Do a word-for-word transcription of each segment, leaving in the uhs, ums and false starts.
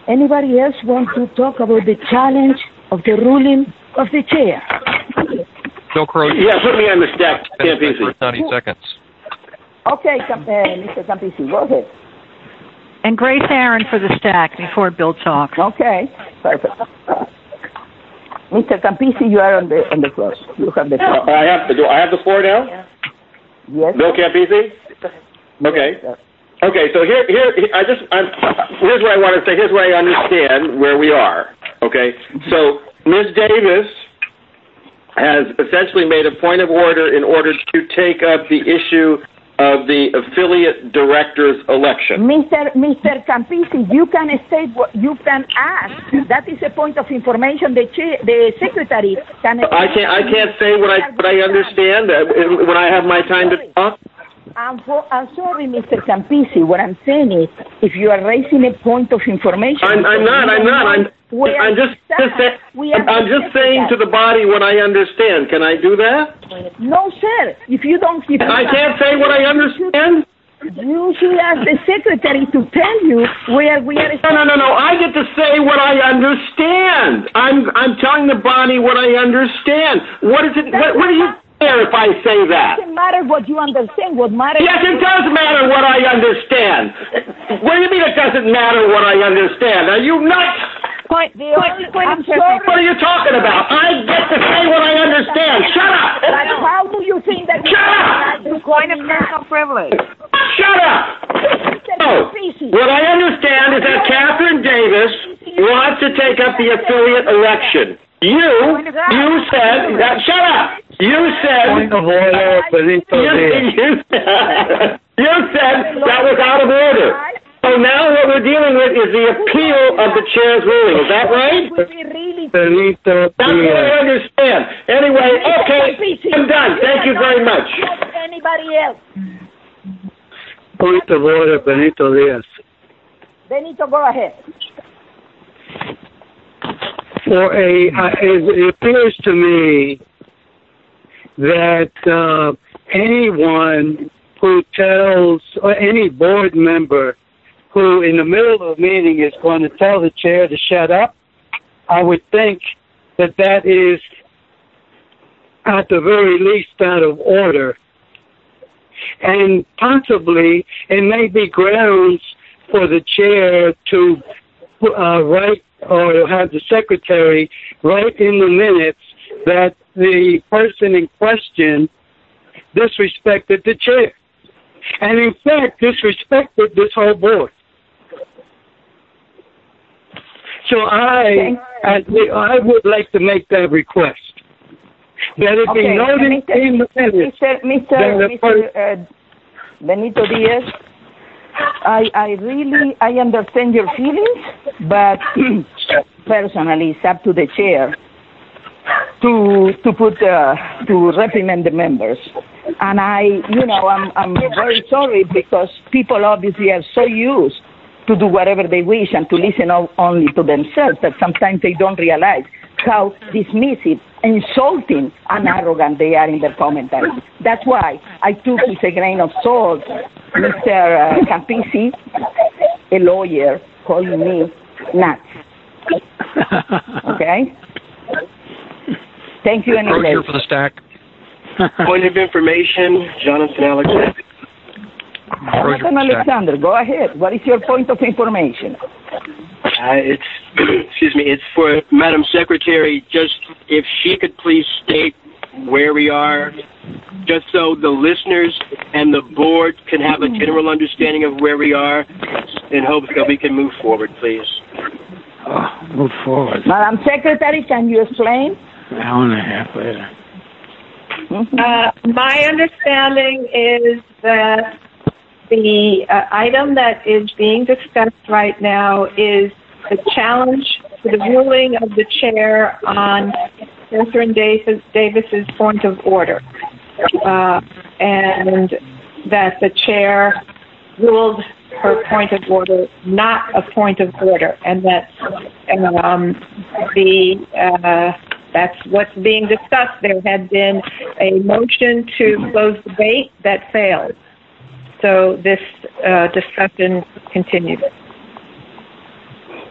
Anybody else want to talk about the challenge of the ruling of the chair? Bill Crow. Yeah, put me on the stack, Campisi. thirty seconds. Okay, uh, Mister Campisi, go ahead. And Grace Aaron for the stack before Bill talks. Okay, perfect. Mister Campisi, you are on the on the floor. You have the floor. I have the I have the floor now. Yes. Bill Campisi. Okay. Yes, okay. So here here I just I'm, here's what I want to say. Here's what I understand where we are. Okay. So Miz Davis has essentially made a point of order in order to take up the issue of the affiliate director's election. Mister Mister Campisi, you can state what you can ask. That is a point of information. The chair, the secretary can. I can't. I can't say what I what I understand uh, when I have my time to talk. I'm, for, I'm sorry, Mister Campisi. What I'm saying is, if you are raising a point of information, I'm, I'm not. I'm not. I'm. I'm just. just say, I'm just saying to the body what I understand. Can I do that? No, sir. If you don't, if I can't say what I understand. You should ask the secretary to tell you where we are. No, no, no, no. I get to say what I understand. I'm. I'm telling the body what I understand. What is it? What, what do you care if I say that? It doesn't matter what you understand. What matters? Yes, it does matter what I understand. What do you mean it doesn't matter what I understand? Are you nuts? Point, the only point I'm sorry. What are you talking about? I get to say what I understand. Shut up! But how do you think that? Shut up! The point of personal privilege. Shut up! Oh, what I understand is that Catherine Davis wants to take up the affiliate election. You, you said that. Shut up! You said. Point of order, Benito. You, you, you said that was out of order. So now what we're dealing with is the appeal of the chair's ruling. Is that right? Benito. That's what I understand. Anyway, okay, I'm done. Thank you very much. Anybody else? Point of order, Benito Diaz. Benito, go ahead. For a, uh, it, it appears to me that uh, anyone who tells, or any board member who in the middle of a meeting is going to tell the chair to shut up, I would think that that is at the very least out of order. And possibly it may be grounds for the chair to uh, write or have the secretary write in the minutes that the person in question disrespected the chair. And in fact, disrespected this whole board. So I, I, I would like to make that request. That it okay. be noted Mister in the minutes. Mister Mister Mister Uh, Benito Diaz, I, I really, I understand your feelings, but personally, it's up to the chair to to put uh, to reprimand the members. And I, you know, I'm I'm very sorry because people obviously are so used to do whatever they wish and to listen only to themselves that sometimes they don't realize how dismissive, insulting, and arrogant they are in their commentary. That's why I took with a grain of salt Mister Uh, Campisi, a lawyer, calling me nuts. Okay? Thank you anyway. Here for the stack. Point of information, Jonathan Alexander. Jonathan Alexander, go ahead. What is your point of information? Uh, it's, excuse me, it's for Madam Secretary, just if she could please state where we are, just so the listeners and the board can have a general understanding of where we are, in hopes that we can move forward, please. Oh, move forward. Madam Secretary, can you explain? An hour and a half later. Uh, my understanding is that the uh, item that is being discussed right now is the challenge to the ruling of the chair on Catherine Davis, Davis's point of order, uh, and that the chair ruled her point of order not a point of order, and that um, the uh, that's what's being discussed. There had been a motion to close debate that failed. So this uh, discussion continues.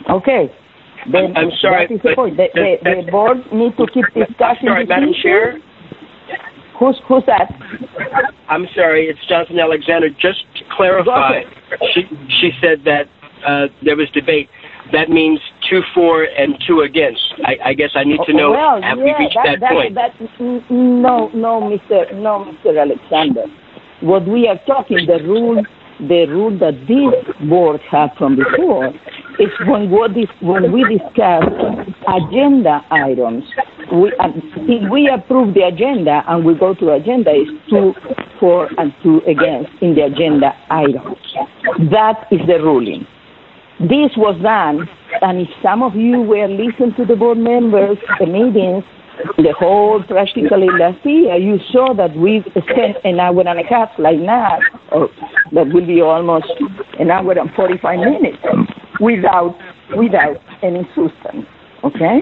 Okay. Then I'm sorry, that is the but point. The, that- the, the board needs to keep discussing sorry, this Madam issue. Chair? Who's, who's that? I'm sorry, it's Jonathan Alexander. Just to clarify, she she said that uh, there was debate. That means two for and two against. I, I guess I need to know, well, have yeah, we reached that, that, point? That, no, no, Mister No, Mister Alexander. What we are talking, the rule, the rule that this board had from before, is when what is when we discuss agenda items. We, uh, if we approve the agenda and we go to agenda, is two for and two against in the agenda items. That is the ruling. This was done, and if some of you were listening to the board members, the meetings, the whole practically last year, you saw that we spent an hour and a half like now, or that will be almost an hour and forty-five minutes without without any substance. Okay?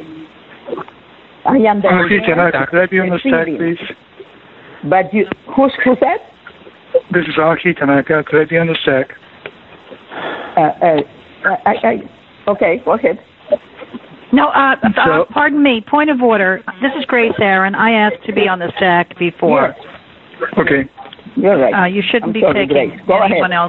I understand. Okay, can I, could I be on the stack, please? But you, who's, who's that? This is Aki Tanaka. Could I be on the stack? Uh, uh, I, I, okay, go ahead. No, uh, So- uh, pardon me. Point of order. This is Grace Aaron. I asked to be on the stack before. Yes. Okay. You're right. Uh, you shouldn't I'm be sorry, taking Grace. Go anyone ahead. else.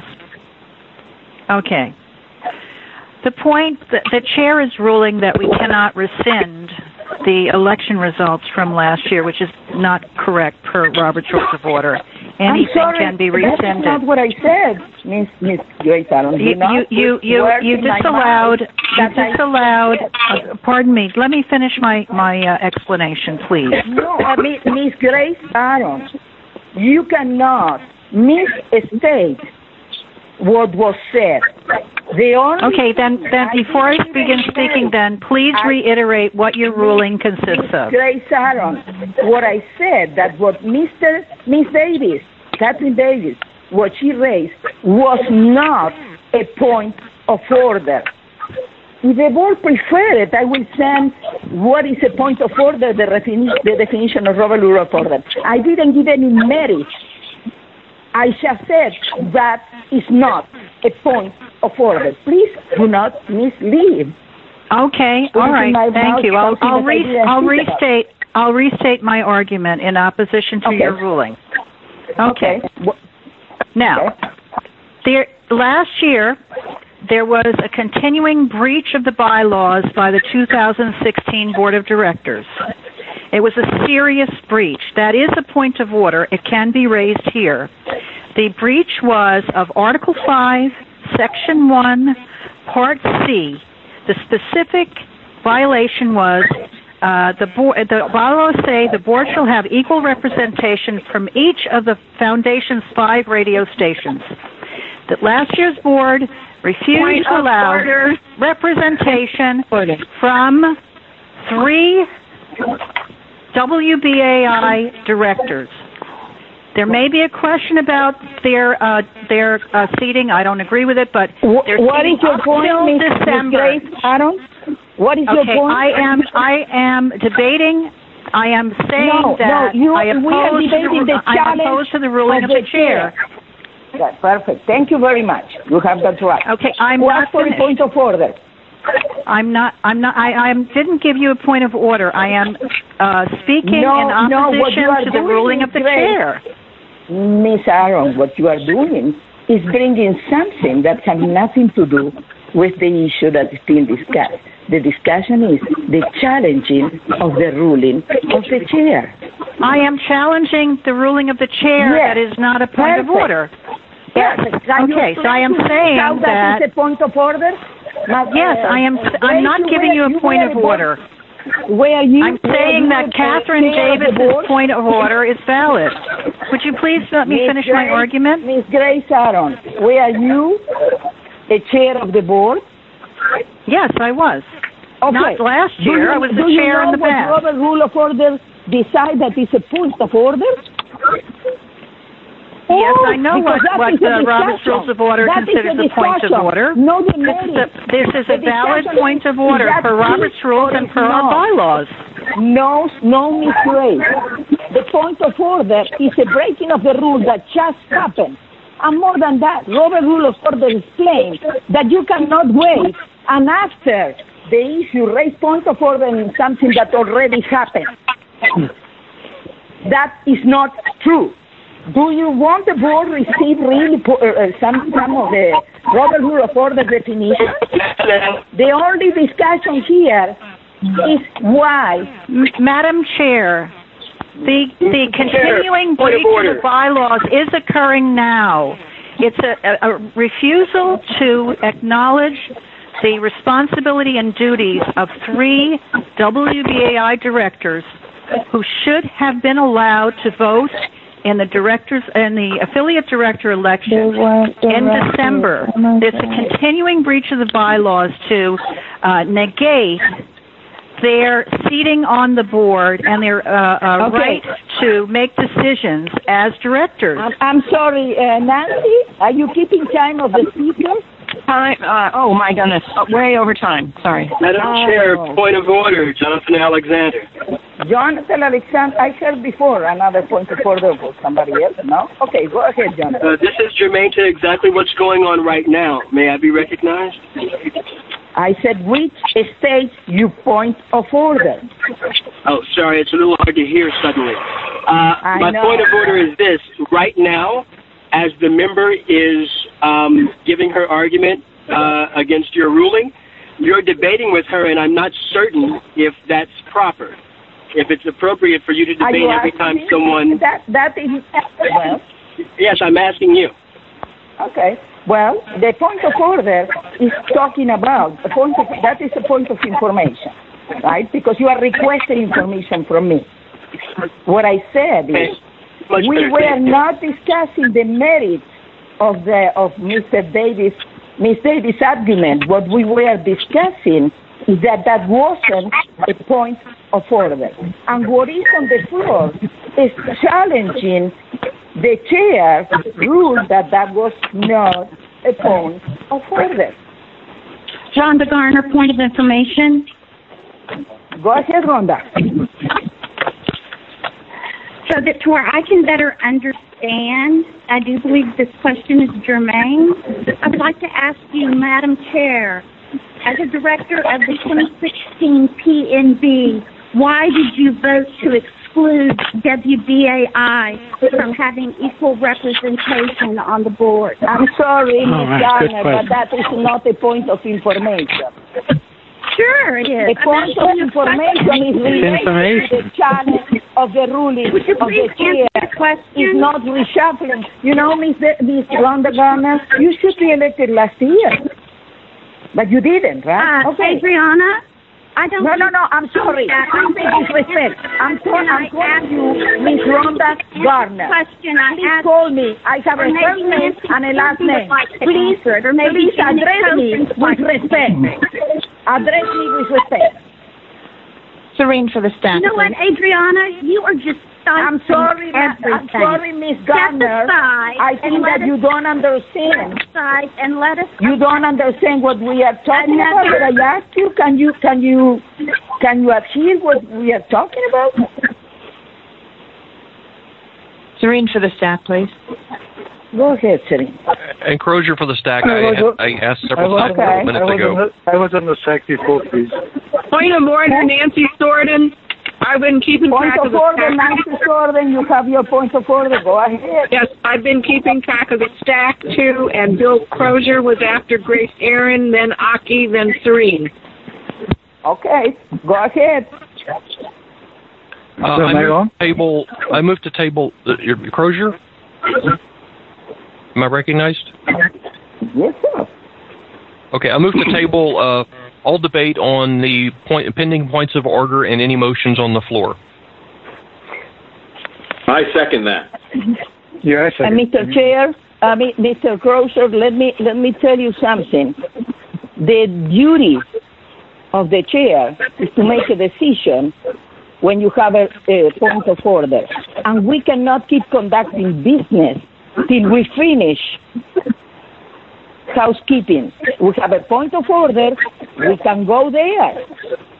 Okay. The point, the, the chair is ruling that we cannot rescind the election results from last year, which is not correct per Robert's Rules of Order. Anything I'm sorry, can be That's rescinded. not what I said, Miss Miss Grace Aaron. You, not you, you, you, put you words in my disallowed, mouth you that I disallowed, said. uh, pardon me, let me finish my, my uh, explanation, please. No, uh, Miss Miss Grace Aaron, you cannot misstate what was said. The only Okay, then, then before I begin speaking, then, please I- reiterate what your ruling consists of. Grace Aaron, what I said, that what Mister Miss Davis, Catherine Davis, what she raised was not a point of order. If the board prefer it, I will send what is a point of order, the, refini- the definition of Robert Rule of Order. I didn't give any merit. I just said that is not a point of order. Please do not mislead. Okay, all right, thank you. I'll, I'll, re- I'll restate, I'll restate my argument in opposition to Okay. your ruling. Okay. Wh- Now, there, last year, there was a continuing breach of the bylaws by the two thousand sixteen Board of Directors. It was a serious breach. That is a point of order. It can be raised here. The breach was of Article five, Section one, Part C. The specific violation was uh, the, bo- the bylaws say the board shall have equal representation from each of the Foundation's five radio stations. That last year's board refused Point to of allow order. representation from three W B A I directors. There may be a question about their uh, their uh, seating. I don't agree with it, but Wh- their what seating is your up point, till Miss Miss December. Grace Aaron? What is your Okay, point? I am I am debating. I am saying No, that no, you- I we are oppose to debating the, the I'm challenge opposed to the ruling of of the the chair. Yeah, perfect. Thank you very much. You have that right. Okay, I'm What not for a finished. point of order? I'm not. I'm not. I, I didn't give you a point of order. I am uh, speaking No, in no, what opposition you are to the doing ruling is of the great. chair. Miss Aaron, what you are doing is bringing something that has nothing to do with the issue that is being discussed. The discussion is the challenging of the ruling of the chair. I am challenging the ruling of the chair. Yes. That is not a point of Perfect. order. Perfect. Can you Okay, so I am explain to me saying how that- that is a point of order? Ma- Yes, uh, I am. Grace, I'm not giving you were- a point were of board- order. Where you? I'm were saying you that the Catherine chair of the Davis's board? point of order is valid. Would you please let me Miss finish my Grace- argument? Miss Grace Aaron, were you the chair of the board? Yes, I was. Okay. Not last Do year. you- I was the do you chair know in the what past. Robert Rule of Order decide that it's a point of order? Yes, Oh, I know because what, that what is a the Robert's discussion. Rules of Order That is considers a a point of discussion. order. No, the This is a, merit. this is a The valid discussion point of is order that for Robert's this Rules or and is for our not. bylaws. No, no, Miss Grace. The point of order is a breaking of the rule that just happened. And more than that, Robert Rule of Order explains that you cannot wait and after the issue, raise point of order in something that already happened. That is not true. Do you want the board receive really uh, some, some of the Robert Rule of Order definition? The only discussion here is why. M- Madam Chair, the the continuing breach of the bylaws is occurring now. It's a, a, a refusal to acknowledge the responsibility and duties of three W B A I directors who should have been allowed to vote in the directors and the affiliate director election in December. It's a continuing breach of the bylaws to uh, negate their seating on the board and their uh, uh, okay. right to make decisions as directors. I'm, I'm sorry, uh, Nancy, are you keeping time of the speaker? Time, uh, oh my goodness, oh, way over time. Sorry. Madam Oh. Chair, point of order, Jonathan Alexander. Jonathan Alexander, I heard before another point of order for somebody else, no? Okay, go ahead, Jonathan. Uh, this is germane to exactly what's going on right now. May I be recognized? I said, which stage you point of order? Oh, sorry, it's a little hard to hear suddenly. Uh, my know. point of order is this. Right now, as the member is um, giving her argument uh, against your ruling, you're debating with her, and I'm not certain if that's proper. If it's appropriate for you to Are debate you every asking time me? someone... That, that is... Well, Yes, I'm asking you. okay. Well, the point of order is talking about, a point of, that is a point of information, right? Because you are requesting information from me. What I said is, Much we better. were not discussing the merits of the of Mister Davis, Miz Davis' argument. What we were discussing is that that wasn't a point of order. And what is on the floor is challenging the chair ruled that that was not a point of order. Rhonda Garner, point of information. Go ahead, Rhonda. So that to where I can better understand, I do believe this question is germane. I would like to ask you, Madam Chair, as a director of the twenty sixteen P N B, why did you vote to exclude W B A I from having equal representation on the board? I'm sorry, Miz right, Garner, good but that is not a point of information. Sure, it is. The point of information is related to the challenge of the ruling Would you of the please answer chair. the question? Is not reshuffling. You know, Miz Miz Rhonda Garner, you should be elected last year, but you didn't, right? Uh, okay. Adriana, I don't. No, no, no. I'm sorry. I'm being disrespect. I'm sorry. I'm calling you Miss Rhonda Garner. Question I Please asked. call me. I have a Or maybe first name Nancy and a last Pelosi would name. like to Please, answer it, or maybe please Jenny address me Copeland would with like to respect. Address me with respect. Serene for the staff. You know what, Adriana? You are just I'm sorry, ma- everything. I'm sorry, Miss Step Garner. aside I think and let that you us- don't understand. Aside and let us. You don't understand what we are talking Another- about. But I asked you, can you, can you, can you hear what we are talking about? Serene for the staff, please. Go ahead, Serene. And Crozier for the stack. I I, was- I asked I several was, times Okay. minutes I was ago. on the, I was on the S A C before, please. Point of order, Nancy Sorden. I've been keeping Point track of of the order, stack. Nancy Gordon, you have your point of order. Go ahead. Yes, I've been keeping track of the stack too, and Bill Crozier was after Grace Aaron, then Aki, then Serene. Okay, go ahead. Uh, I moved to table. I moved to table. Uh, your Crozier. Am I recognized? Yes, sir. Okay, I moved to table uh, all debate on the point, pending points of order and any motions on the floor. I second that. Yeah, I Uh, second. Mister Chair, uh, Mi- Mister Crozier, let me let me tell you something. The duty of the chair is to make a decision when you have a, a point of order, and we cannot keep conducting business till we finish housekeeping. We have a point of order. We can go there.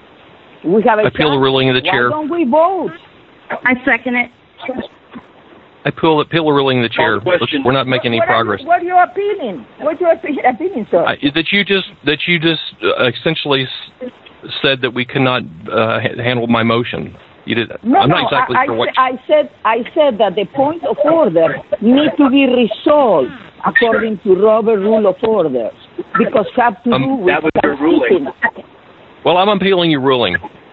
We have a I appeal the chance. ruling of the Why chair. don't we vote? I second it. I pull it, pillar ruling the chair. We're not making any what progress. Are you, what are you appealing? What are you appealing, sir? I, that you just that you just uh, essentially s- said that we cannot uh, ha- handle my motion. You did. No, I'm no, not exactly I, sure I, what. I said. I said that the point of order needs to be resolved according to Robert Rule of Order because have to um, do with that was your ruling. Well, I'm appealing your ruling.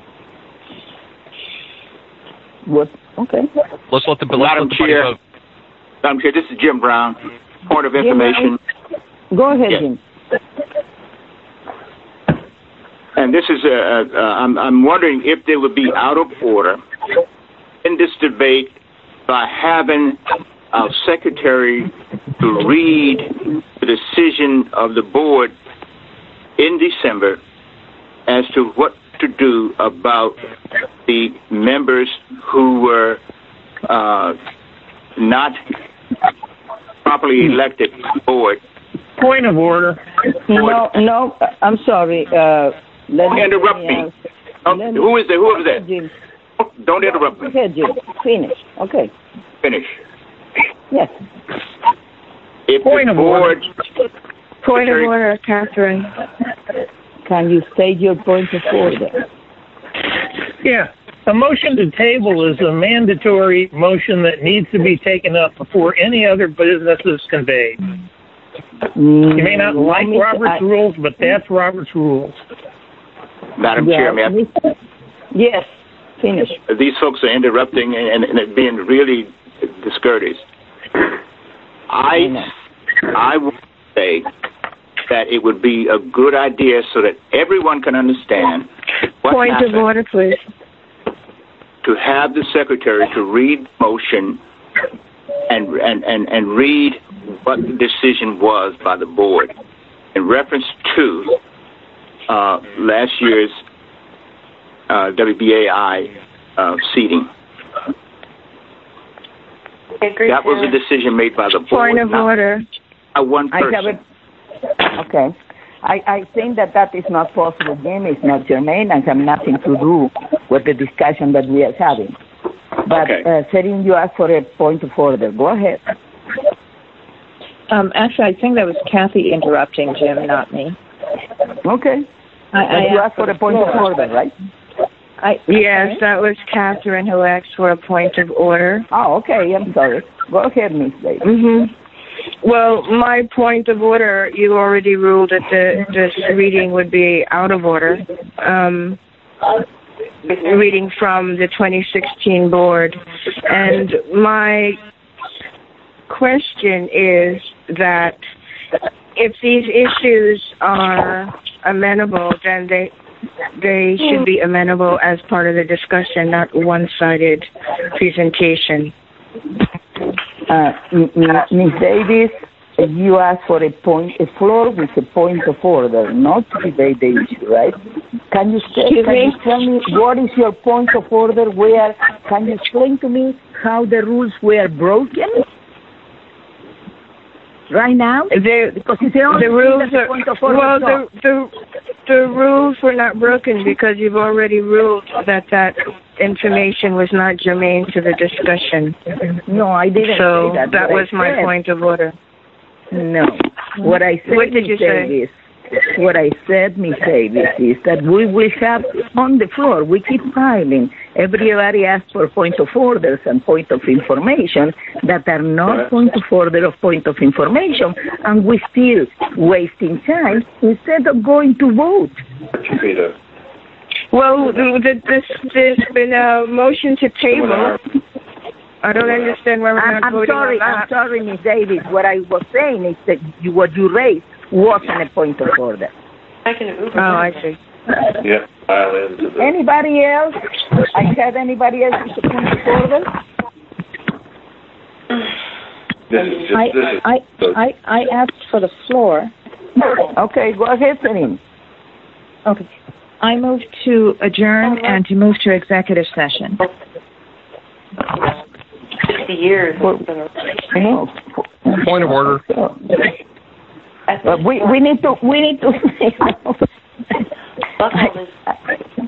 What? Okay. Let's let the let's Madam let the Chair. vote. Madam Chair, this is Jim Brown. Point of information. Go ahead, Yes. Jim. And this is, uh, uh, I'm, I'm wondering if they would be out of order in this debate by having our secretary to read the decision of the board in December as to what to do about the members who were uh, not properly elected to the board. Point of order. No, no, I'm sorry. Uh, let Don't me interrupt me. uh, Oh, let me- who is there? Who is that? Jim. Don't interrupt me. Okay, Jim. Finish. Okay. Finish. Yes. If Point the of board, Point of Secretary- order, Catherine. Can you state your point of order? Yeah. A motion to table is a mandatory motion that needs to be taken up before any other business is conveyed. You may not Mm, like let me- Robert's I- rules, but that's Robert's rules. Madam Yeah, Chair, may I- Yes. Finish. these folks are interrupting and, and, and being really discourteous. I, I would say that it would be a good idea so that everyone can understand what Point of happened, order, please. to have the secretary to read motion and, and, and, and read what the decision was by the board in reference to uh, last year's uh, W B A I uh, seating. That was a decision made by the board. Point of not order. by one I have person. it. Okay. I, I think that that is not possible, Jim. It's not germane and have nothing to do with the discussion that we are having. But, Okay. uh, Serin, you asked for a point of order. Go ahead. Um, actually, I think that was Kathy interrupting Jim, not me. Okay. I, But I you asked for a point of order, right? I, Yes, that was Catherine who asked for a point of order. Oh, okay. I'm sorry. Go ahead, Miss Davis. Mm-hmm. Well, my point of order, you already ruled that the this reading would be out of order. Um, reading from the twenty sixteen board. And my question is that if these issues are amenable, then they they should be amenable as part of the discussion, not one-sided presentation. Uh, M- M- Miss Davis, you asked for a point, a floor with a point of order, not to debate the issue, right? Can you say, Excuse can me? you tell me what is your point of order? Where can you explain to me how the rules were broken? Right now, the, because it's the only the rules thing that the are point of order well. talks. The, the the rules were not broken because you've already ruled that that information was not germane to the discussion. No, I didn't So say that. that What was I my said- point of order. No. What I said, What did you Miss say? Davis, what I said, Miss Davis, is that we will have on the floor, we keep filing. Everybody asks for point of orders and point of information that are not point of order of point of information, and we still wasting time instead of going to vote. Well, the, the, this, there's been a motion to table. I don't understand why we're I'm, not I'm voting sorry, on I'm that. sorry, Miss Davis. What I was saying is that you, what you raised wasn't a point of order. Oh, I see. Yeah, file into the... Anybody else? I have anybody else with a point of order? This is just, I, this is... I, I, I asked for the floor. Okay, go ahead, Celine. Okay. I move to adjourn and to move to executive session. Fifty years. Point of order. Uh, we we need to we need to. At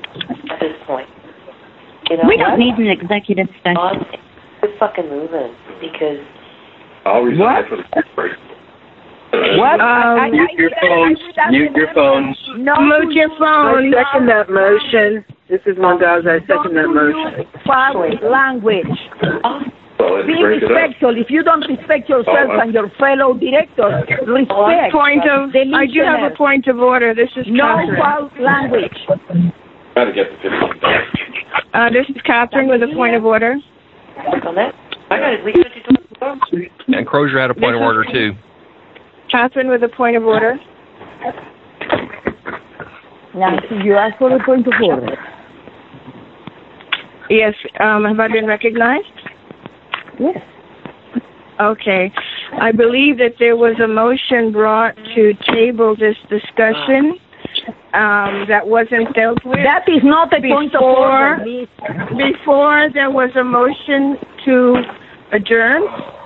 this point, you know We don't what? need an executive session. We're fucking moving. because. I'll resign for the break. What? Um, mute your phones. Mute your phones. No, mute your phone. I second that motion. This is Mondoza. I second that motion. Foul language. Well, Be respectful. If you don't respect yourself Oh, and your fellow directors, respect. Point of, the I do have a point of order. This is no Catherine. foul language. Got to get the fifteen dollars. Uh, this is Catherine with a point of order. I got it. We got you to And Crozier had a point of order, too. Catherine with a point of order. Nancy, you asked for a point of order. Yes. Um, have I been recognized? Yes. Okay. I believe that there was a motion brought to table this discussion um, that wasn't dealt with. That is not a before, point of order. Before there was a motion to adjourn.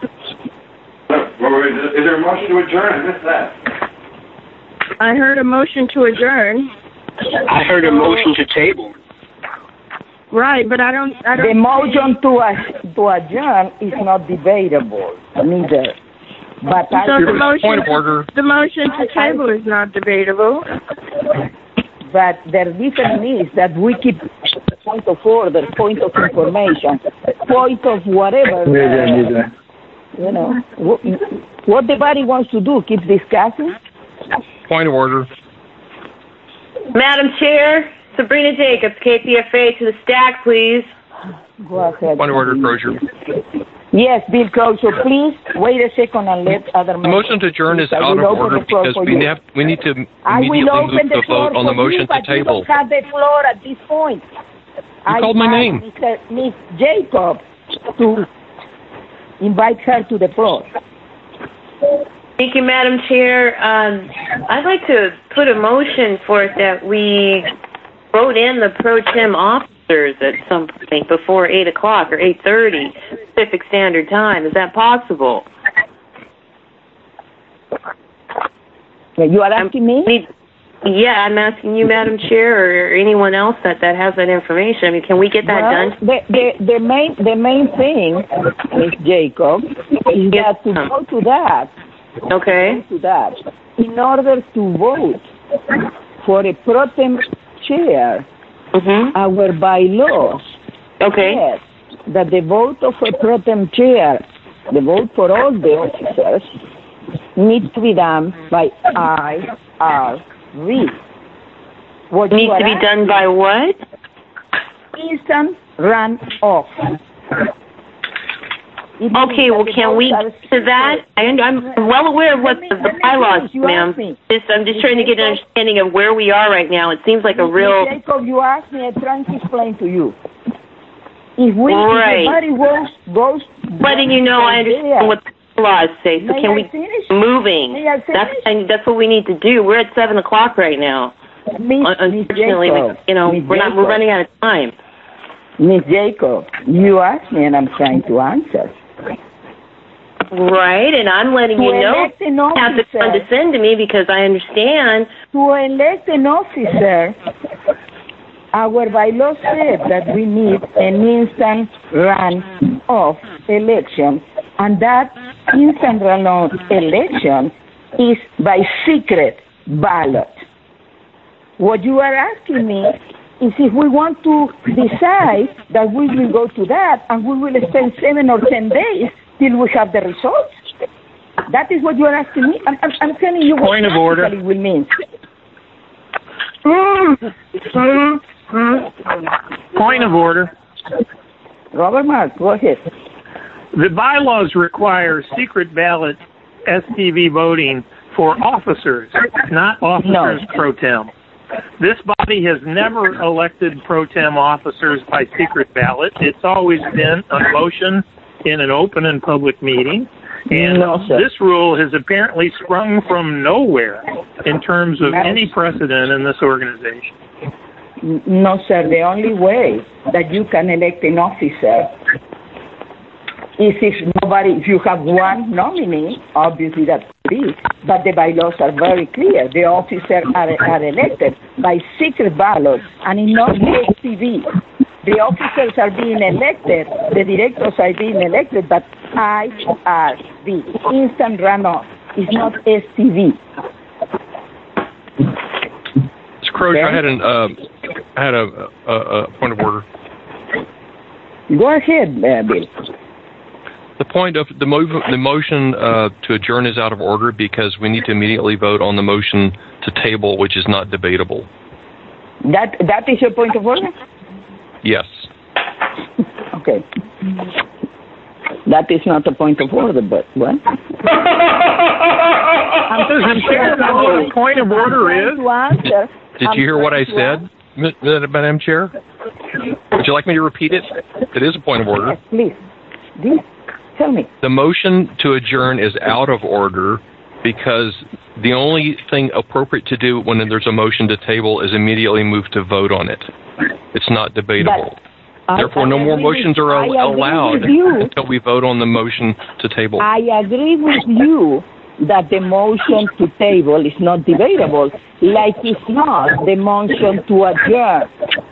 Is there a motion to adjourn? I missed that. I heard a motion to adjourn. I heard a motion to table. Right, but I don't. I don't. The motion to uh, to adjourn is not debatable, neither. But I So the motion, point of order. the motion to table is not debatable. But the difference is that we keep point of order, point of information, point of whatever. Uh, you know, what, what the body wants to do, keep discussing. Point of order. Madam Chair, Sabrina Jacobs, K P F A, to the stack, please. Go ahead. Point of order, Crozier. Yes, Bill Crozier, please wait a second and let other The motion to adjourn is I out of will open order the floor because for we you. have we need to I will immediately open move the the floor vote on the for you, motion to but you table. don't have the floor at this point. You called my name. Mister Miss Jacob to invite her to the floor. Thank you, Madam Chair. Um, I'd like to put a motion forth that we vote in the pro tem officers at some point before eight o'clock or eight thirty Pacific Standard Time. Is that possible? You are asking me? Yeah, I'm asking you, Madam Chair, or anyone else that, that has that information. I mean, can we get that well, done? The, the, the main the main thing, Miss Jacob, is that to go to that. Okay. To that, in order to vote for a pro tem chair, mm-hmm. our bylaws. Okay. Says that the vote of a pro tem chair, the vote for all the officers, needs to be done by I R V. What needs to be done by what? Instant run off. It okay, well, can we to that? I, I'm well aware of what the, the bylaws, ma'am. Just, I'm just trying to get an understanding of where we are right now. It seems like a real. Jacob, you asked me. I'm trying to explain to you. If we, right. if everybody goes, goes. Letting you know, I understand what the laws say. So May can I we finish? moving? May I That's I, that's what we need to do. We're at seven o'clock right now. Miss, Unfortunately, Miss we, you know, Miss we're not. We're Jacob. running out of time. Miss Jacob, you asked me, and I'm trying to answer. Right, and I'm letting to you know you have to condescend to me because I understand. To elect an officer, our bylaw said that we need an instant run-off election, and that instant run-off election is by secret ballot. What you are asking me is if we want to decide that we will go to that and we will spend seven or ten days till we have the results. That is what you are asking me. I'm, I'm, I'm telling you Point what of order. it will mean. Point of order. Robert Mark, go ahead. The bylaws require secret ballot S T V voting for officers, not officers No. pro tem. This body has never elected pro tem officers by secret ballot. It's always been a motion in an open and public meeting. And no, sir. this rule has apparently sprung from nowhere in terms of any precedent in this organization. No, sir. The only way that you can elect an officer is if nobody, if you have one nominee, obviously that's it. But the bylaws are very clear. The officers are, are elected by secret ballot and in not S T V. The officers are being elected, the directors are being elected, but I R V, instant runoff, is not S T V. Mister Crozier, I had an uh, I had a, a, a point of order. Go ahead, uh, Bill. The point of the, move, the motion uh, to adjourn is out of order because we need to immediately vote on the motion to table, which is not debatable. That that is your point of order? Yes. Okay. That is not a point of order, but what? I'm sure what the point of order is. Answer. Did you hear what I said, Madam Chair? Would you like me to repeat it? It is a point of order. Yes, please. Please. Tell me. The motion to adjourn is out of order because the only thing appropriate to do when there's a motion to table is immediately move to vote on it. It's not debatable. But Therefore, I, no I more motions are I allowed until we vote on the motion to table. I agree with you that the motion to table is not debatable, like it's not the motion to adjourn.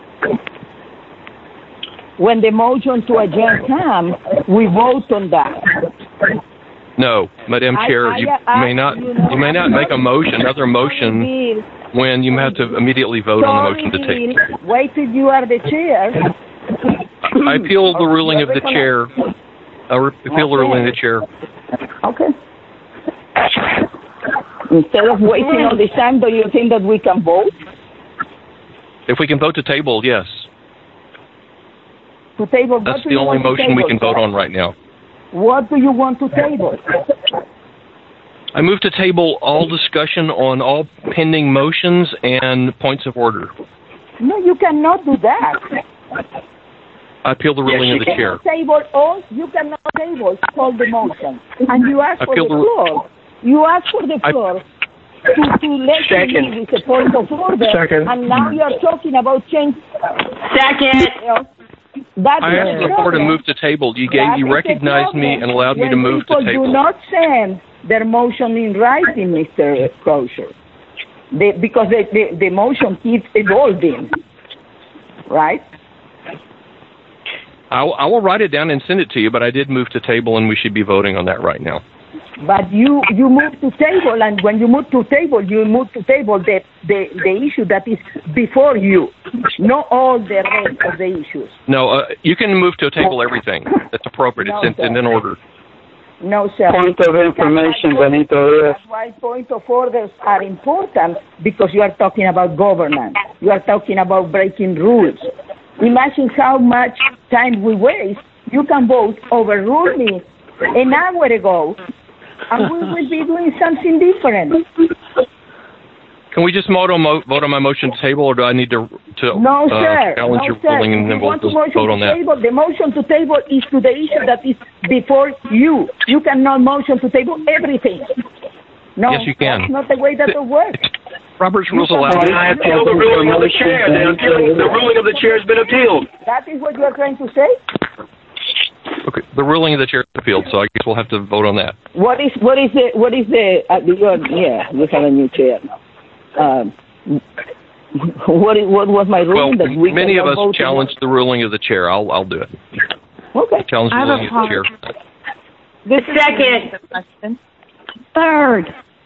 When the motion to adjourn comes, we vote on that. No, Madam Chair, I, I, you I, may not you, know, you may not make a motion, another motion, when you have to immediately vote on the motion to table. Wait till you are the chair. I appeal the ruling of the chair. I appeal the ruling of the chair. Okay. Instead of waiting all this time, do you think that we can vote? If we can vote to table, yes. To table. That's the only motion we can vote on right now. What do you want to table? I move to table all discussion on all pending motions and points of order. No, you cannot do that. I appeal the ruling yes, of the chair. Table all, you cannot table all the motion. And you ask for the, the floor. You ask for the floor to, to let Second. me with a point of order. Second. And now you are talking about change. Second. You know, that I asked the floor to move to table. You gave, you recognized me and allowed me to move to table. Do not send their motion in writing, Mister Crozier, they, because the, the, the motion keeps evolving, right? I, I will write it down and send it to you, but I did move to table, and we should be voting on that right now. But you, you move to table, and when you move to table, you move to table the, the, the issue that is before you, not all the rest of the issues. No, uh, you can move to table everything. That's appropriate. No, it's in, in order. No, sir. Point of information, Benito. That's why point of orders are important, because you are talking about governance. You are talking about breaking rules. Imagine how much time we waste. You can vote, overrule me an hour ago, and we will be doing something different. Can we just vote on, mo- vote on my motion to table, or do I need to, to no, uh, sir. challenge no, your sir. ruling and then we'll just vote on that? Table, the motion to table is to the issue that is before you. You cannot motion to table everything. No, yes, you can. That's not the way that it works. Robert's rules allow it. I appeal the ruling of the chair. The, appeal, the ruling of the chair has been appealed. That is what you are trying to say? Okay, the ruling of the chair is appealed, so I guess we'll have to vote on that. What is what is the what is the uh, your, yeah? We have a new chair now. Um, what is, what was my ruling? Well, that we many of us vote challenged the ruling of the chair. I'll I'll do it. Okay. Challenge the ruling of the chair. The second. Question. Third.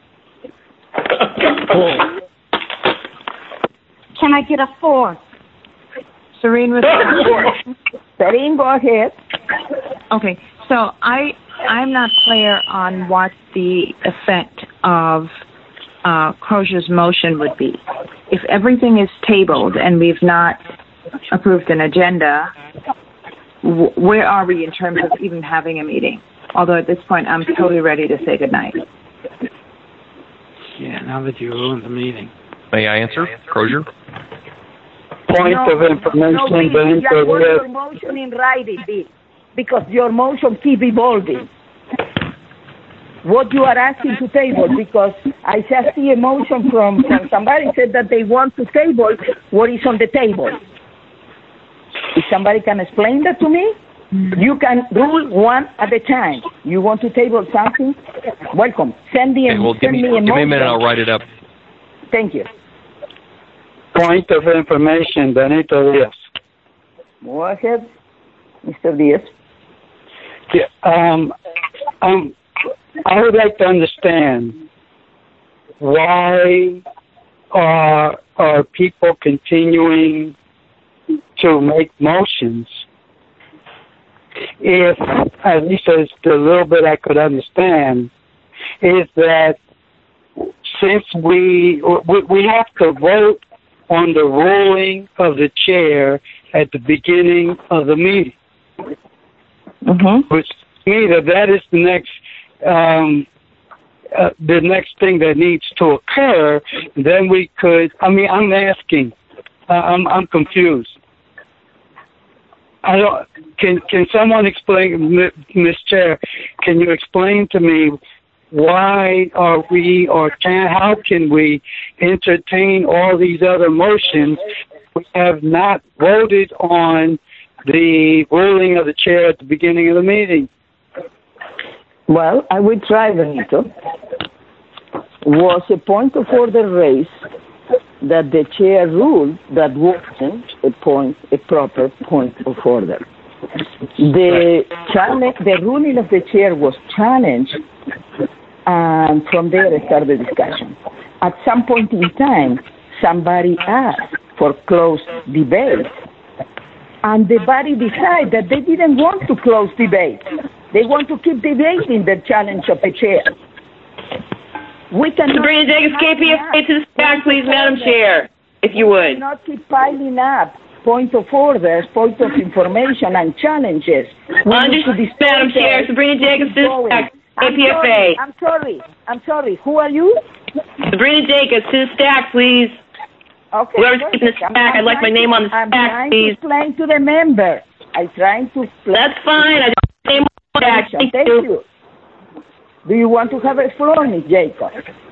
Can I get a fourth? Serene with Serene, go ahead. Okay, so I I'm not clear on what the effect of uh, Crozier's motion would be. If everything is tabled and we've not approved an agenda, w- where are we in terms of even having a meeting? Although at this point I'm totally ready to say goodnight. Yeah, now that you ruined the meeting. May I answer, Crozier? Point no, of information, no, Benito. you want your motion in writing, Bill, because your motion keep evolving. What you are asking to table, because I just see a motion from, from somebody said that they want to table what is on the table. If somebody can explain that to me, you can rule one at a time. You want to table something? Welcome. Send me a, okay, well, send give me, me a give motion. me a minute, I'll write it up. Thank you. Point of information, Benito Diaz. Go ahead, Mister Diaz. Yeah, um, um, I would like to understand why are, are people continuing to make motions if, at least as the little bit I could understand, is that since we, we, we have to vote on the ruling of the chair at the beginning of the meeting. Mm-hmm. Which to me that that is the next um, uh, the next thing that needs to occur. Then we could. I mean, I'm asking. Uh, I'm I'm confused. I don't. Can can someone explain, Miz Chair? Can you explain to me why are we or can how can we entertain all these other motions? We have not voted on the ruling of the chair at the beginning of the meeting. Well, I will try, Benito. Was a point of order raised that the chair ruled that wasn't a point, a proper point of order. The challenge, the ruling of the chair was challenged, and from there started the discussion. At some point in time, somebody asked for closed debate, and the body decided that they didn't want to close debate. They want to keep debating the challenge of the chair. We cannot Sabrina Davis, K P F A to the stack, please, Madam Chair, if you would. Not keep piling up point of orders, point of information, and challenges. Understood, Madam Chair. Sabrina Davis to the stack, K P F A. I'm sorry. I'm sorry. Who are you? Sabrina Davis to the stack, please. Okay. Whoever's keeping the stack, I'd like my name on the I'm stack, trying please. to explain to the member. I'm trying to explain. That's fine. I just name on the stack. Thank, Thank you. you. Do you want to have a floor, Miz Jacob?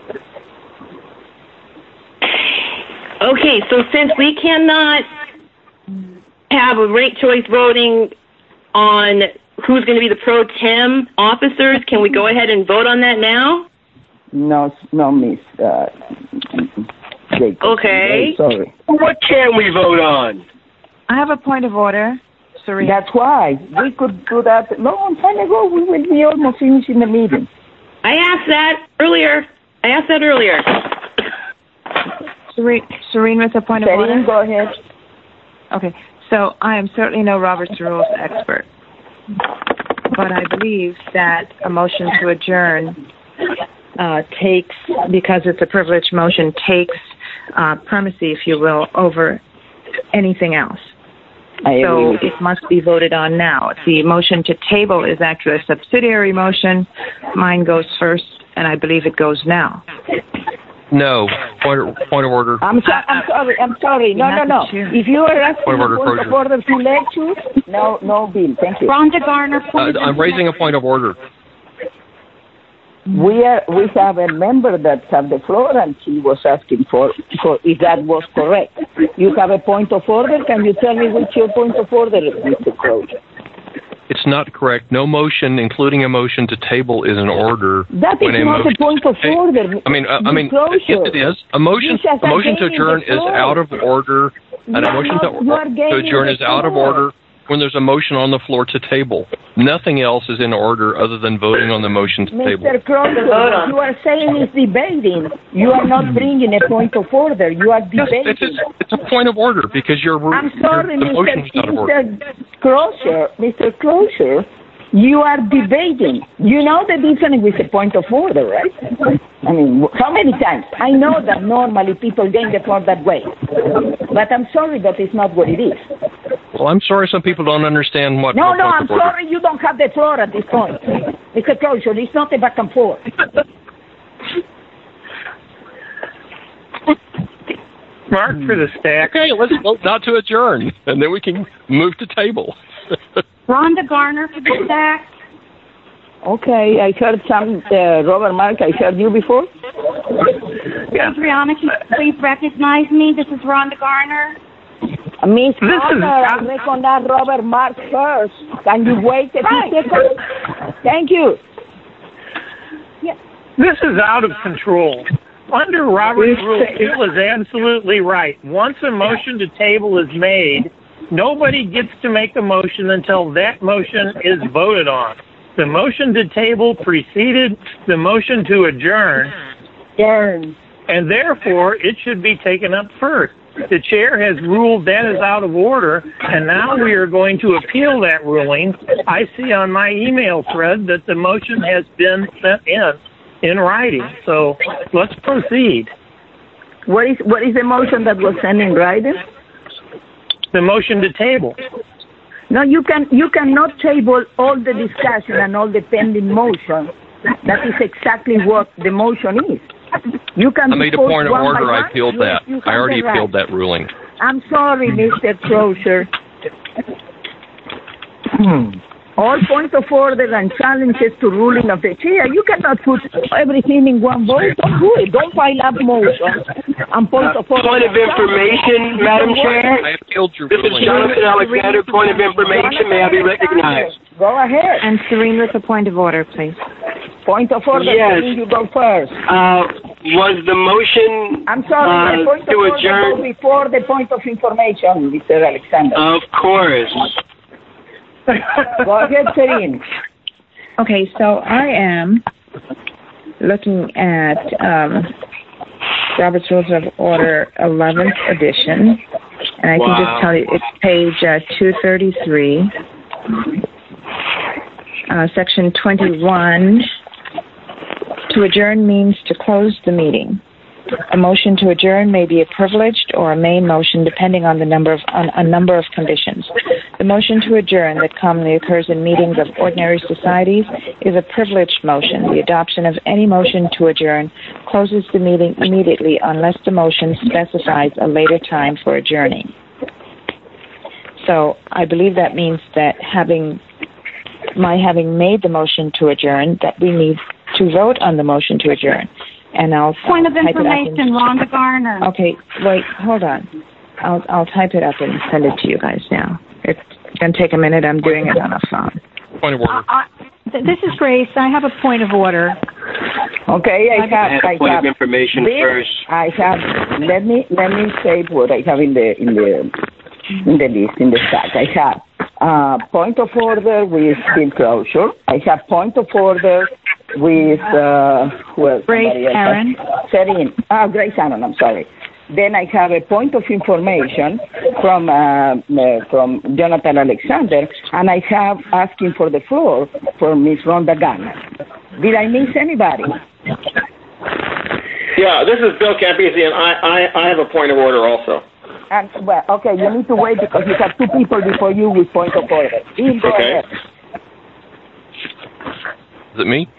Okay, so since we cannot have a ranked choice voting on who's going to be the pro tem officers, can we go ahead and vote on that now? No, no, Miss uh, Jacob. Okay. Sorry. What can we vote on? I have a point of order, Serena. That's why we could do that long time ago. We will be almost finishing the meeting. I asked that earlier. I asked that earlier. Serene, Serene with a point of Serene, order. go ahead. Okay, so I am certainly no Robert's Rules expert, but I believe that a motion to adjourn uh, takes, because it's a privileged motion, takes uh, primacy, if you will, over anything else. I so agree. it must be voted on now. The motion to table is actually a subsidiary motion. Mine goes first, and I believe it goes now. No. Point of, point of order. I'm, so, I'm sorry. I'm sorry. No, no, no. If you are asking Point of order, point of order to lecture, no, no, Bill. Thank you. Rhonda Garner. Uh, I'm raising a point of order. We are. We have a member that have the floor, and she was asking for, for if that was correct. You have a point of order. Can you tell me which your point of order is, Mister Crozier? It's not correct. No motion, including a motion to table, is in order. That is a not a point of order. I mean, uh, I mean, yes, it is. A motion, a motion to adjourn is out of order, and a motion to, to adjourn is out of order when there's a motion on the floor to table. Nothing else is in order other than voting on the motion to table. Mister Crozier, what you are saying is debating. You are not bringing a point of order. You are debating. It's, it's, it's a point of order because you're. I'm sorry, the motion is out of order. Mister Crozier, Mister Crozier, you are debating. You know the difference with a point of order, right? I mean, how many times? I know that normally people gain the floor that way, but I'm sorry that it's not what it is. Well, I'm sorry some people don't understand what. No, what no, point I'm of order. sorry you don't have the floor at this point. Mister Crozier, it's not a back and forth. Mark for the stack. Okay, let's vote not to adjourn, and then we can move to table. Rhonda Garner for the stack. Okay, I heard some, uh, Robert Mark, I heard you before? Yeah. Adriana, can you please recognize me? This is Rhonda Garner. Miss This is- Garner, I recognize Robert Mark first. Can you wait a few seconds? Thank you. Yeah. This is out of control. Under Robert's rules, it was absolutely right. Once a motion to table is made, nobody gets to make a motion until that motion is voted on. The motion to table preceded the motion to adjourn. Adjourn. And therefore, it should be taken up first. The chair has ruled that is out of order, and now we are going to appeal that ruling. I see on my email thread that the motion has been sent in, in writing. So let's proceed. What is what is the motion that was sent in writing? The motion to table. No, you can you cannot table all the discussion and all the pending motion. That is exactly what the motion is. You can I made a point of order. I appealed that. I already appealed that ruling. I'm sorry, Mister Crozier. Hmm. All points of order and challenges to ruling of the chair. You cannot put everything in one vote. Don't do it. Don't file up motion and point of order. Point of information, Madam Chair. I appealed your this ruling. This is Jonathan Alexander. Point of information. May I be recognized? Go ahead. And Serene with a point of order, please. Point of order. Yes. You go first. Uh, was the motion I'm sorry, uh, the point to of adjourn order before the point of information, Mister Alexander? Of course. Go ahead, Serene. Okay, so I am looking at um, Robert's Rules of Order eleventh edition, and I wow. can just tell you it's page uh, two thirty-three, uh, section twenty-one. To adjourn means to close the meeting. A motion to adjourn may be a privileged or a main motion depending on the number of on a number of conditions. The motion to adjourn that commonly occurs in meetings of ordinary societies is a privileged motion. The adoption of any motion to adjourn closes the meeting immediately unless the motion specifies a later time for adjourning. So I believe that means that having my having made the motion to adjourn, that we need to vote on the motion to adjourn. And I'll point of type information, in, Rhonda Garner. Okay, wait, hold on. I'll I'll type it up and send it to you guys now. It's gonna take a minute. I'm doing it on a phone. Point of order. Uh, uh, th- this is Grace. I have a point of order. Okay, I have. I have I point have of information this, first. I have. Let me let me say what I have in the in the in the list in the stack. I have uh, point of order with Bill Crozier. I have point of order with uh, well, Grace Aaron. Serene. Ah, Grace Aaron. I'm sorry. Then I have a point of information from uh, uh, from Jonathan Alexander, and I have asking for the floor for Miz Rhonda Garner. Did I miss anybody? Yeah, this is Bill Campisi, and I, I, I have a point of order also. And well, okay, you need to wait because you have two people before you with point of order. Bill, go Okay. ahead. Is it me?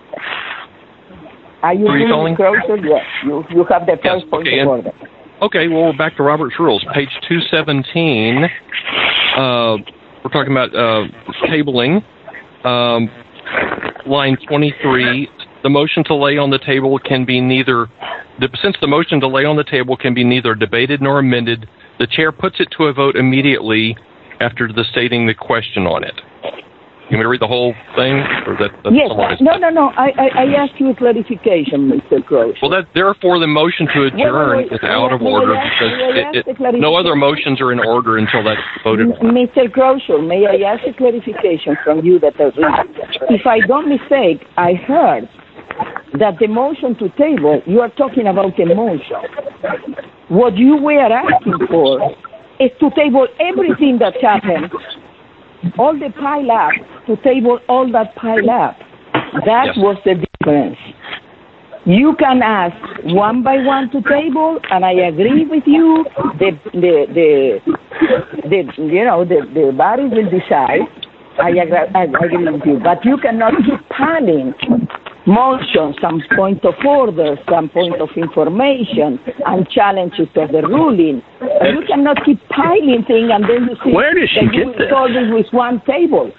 Are you, Are you calling? Crozier? Yes, you you have the first Yes, point okay, of and- order. Okay, well, we're back to Robert's Rules. Page two seventeen, uh, we're talking about uh, tabling. Um, line twenty-three, the motion to lay on the table can be neither, the, since the motion to lay on the table can be neither debated nor amended, the chair puts it to a vote immediately after the stating the question on it. You want me to read the whole thing? Or that, that's Yes, summarized? no, no, no. I, I, I asked you a clarification, Mister Crozier. Well, that therefore the motion to adjourn wait, wait, is out of may I order ask- because may I it, ask it, the clarification? no other motions are in order until that's voted on. Mister Crozier, may I ask a clarification from you that I read? If I don't mistake, I heard that the motion to table, you are talking about a motion. What you were asking for is to table everything that happened, all the pile up, to table all that pile up. That Yes. was the difference. You can ask one by one to table, and I agree with you. The the the, the you know the, the body will decide. I agree, I agree with you, but you cannot keep piling motions, some point of order, some point of information, and challenges to the ruling. You cannot keep piling things, and then you see Where does she that you get will this? solve it with one table.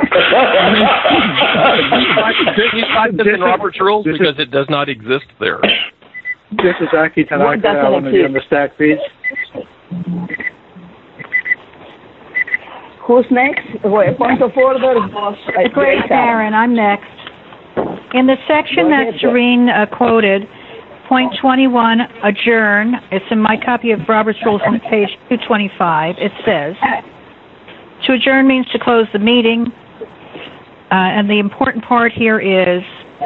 You find this in Robert's Rules because it does not exist there. This is Aki What Tanaka. doesn't I want to be on the exist? stack, please. Who's next? Well, point of order was uh, Grace Aaron, I'm next. In the section Go that ahead, Grace. Serene uh, quoted, point twenty-one, adjourn. It's in my copy of Robert's Rules on page two twenty-five. It says, to adjourn means to close the meeting, uh, and the important part here is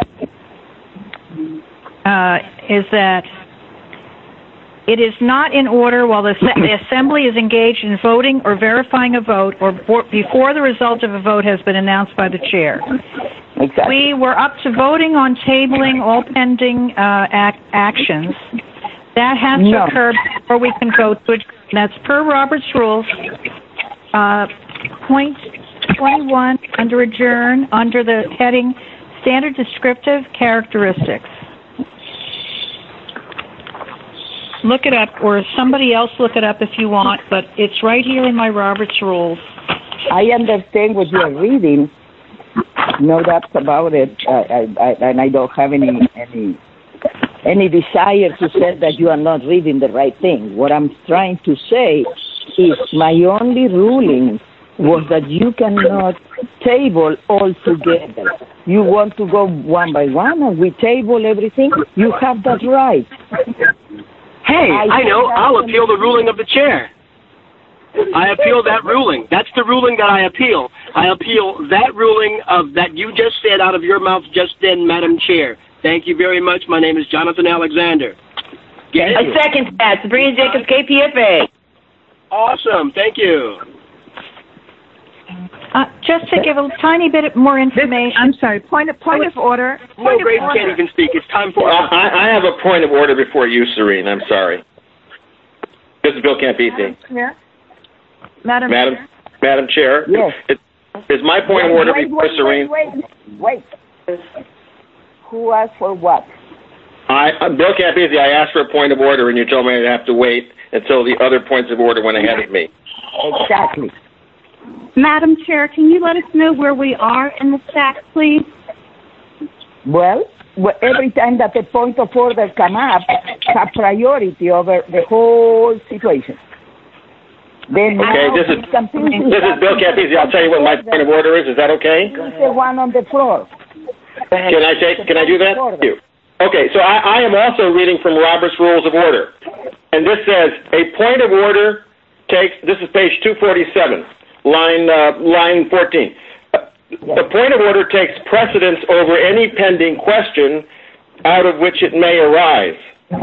uh, is that it is not in order while the, the assembly is engaged in voting or verifying a vote or before the result of a vote has been announced by the chair. Exactly. We were up to voting on tabling all pending uh, ac- actions. That has to no. occur before we can go to it. That's per Robert's Rules. Uh, point twenty-one, under adjourn, under the heading Standard Descriptive Characteristics. Look it up, or somebody else look it up if you want, but it's right here in my Robert's Rules. I understand what you're reading. No doubts about it, uh, I, I, and I don't have any any any desire to say that you are not reading the right thing. What I'm trying to say is my only ruling was that you cannot table all together. You want to go one by one, and we table everything. You have that right. Hey, I, I know. I'll appeal the ruling of the chair. I appeal that ruling. That's the ruling that I appeal. I appeal that ruling of that you just said out of your mouth just then, Madam Chair. Thank you very much. My name is Jonathan Alexander. Get a second that. Sabrina Jacobs, K P F A. Awesome. Thank you. Uh, just to give a tiny bit more information. I'm sorry. Point of point of order. No, Grace can't even speak. It's time for. Uh, I, I have a point of order before you, Serene. I'm sorry. This is Bill Campisi. Chair. Madam. Madam. Chair. Madam Chair. Yes. It, is my point wait, of order wait, before wait, Serene? Wait, wait, wait. Who asked for what? I, uh, Bill Campisi. I asked for a point of order, and you told me I'd have to wait until the other points of order went ahead of me. Exactly. Madam Chair, can you let us know where we are in the stack, please? Well, every time that the point of order come up, have priority over the whole situation. Then okay, this is, this is Bill Campisi. I'll tell you what my point of order is. Is that okay? It's the one on the floor. Can I take? Can I do that? Thank you. Okay, so I, I am also reading from Robert's Rules of Order, and this says a point of order takes. This is page two forty-seven. Line uh, line fourteen. The point of order takes precedence over any pending question out of which it may arise.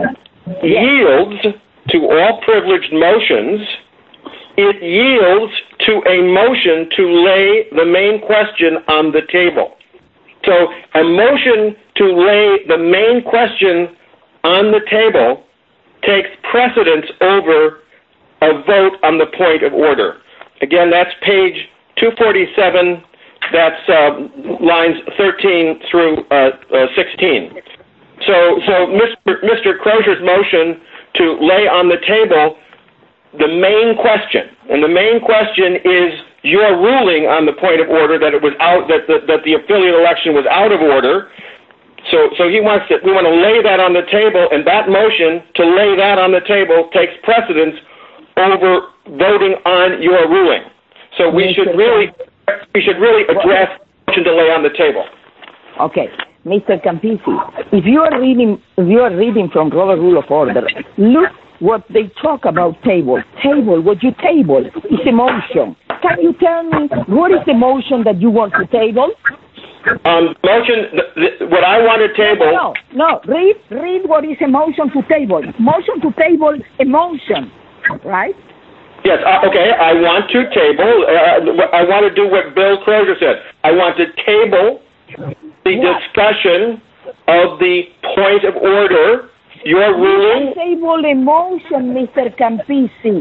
Yields to all privileged motions. It yields to a motion to lay the main question on the table. So a motion to lay the main question on the table takes precedence over a vote on the point of order. Again, that's page two forty-seven, that's uh, lines thirteen through uh, uh, sixteen. So so Mister Mister Crozier's motion to lay on the table the main question, and the main question is your ruling on the point of order that it was out, that the, that the affiliate election was out of order. So so he wants to, we want to lay that on the table, and that motion to lay that on the table takes precedence over voting on your ruling. So we should really, we should really address the motion to lay on the table. Okay, Mister Campisi, if you are reading, if you are reading from Robert Rule of Order, look what they talk about table. Table, what you table is a motion. Can you tell me what is the motion that you want to table? Um, motion, the, the, what I want to table. No, no, read, read what is a motion to table. Motion to table, a motion, right? Yes, uh, okay, I want to table, uh, I want to do what Bill Crozier said. I want to table the what? discussion of the point of order, your you ruling. Table a motion, Mister Campisi.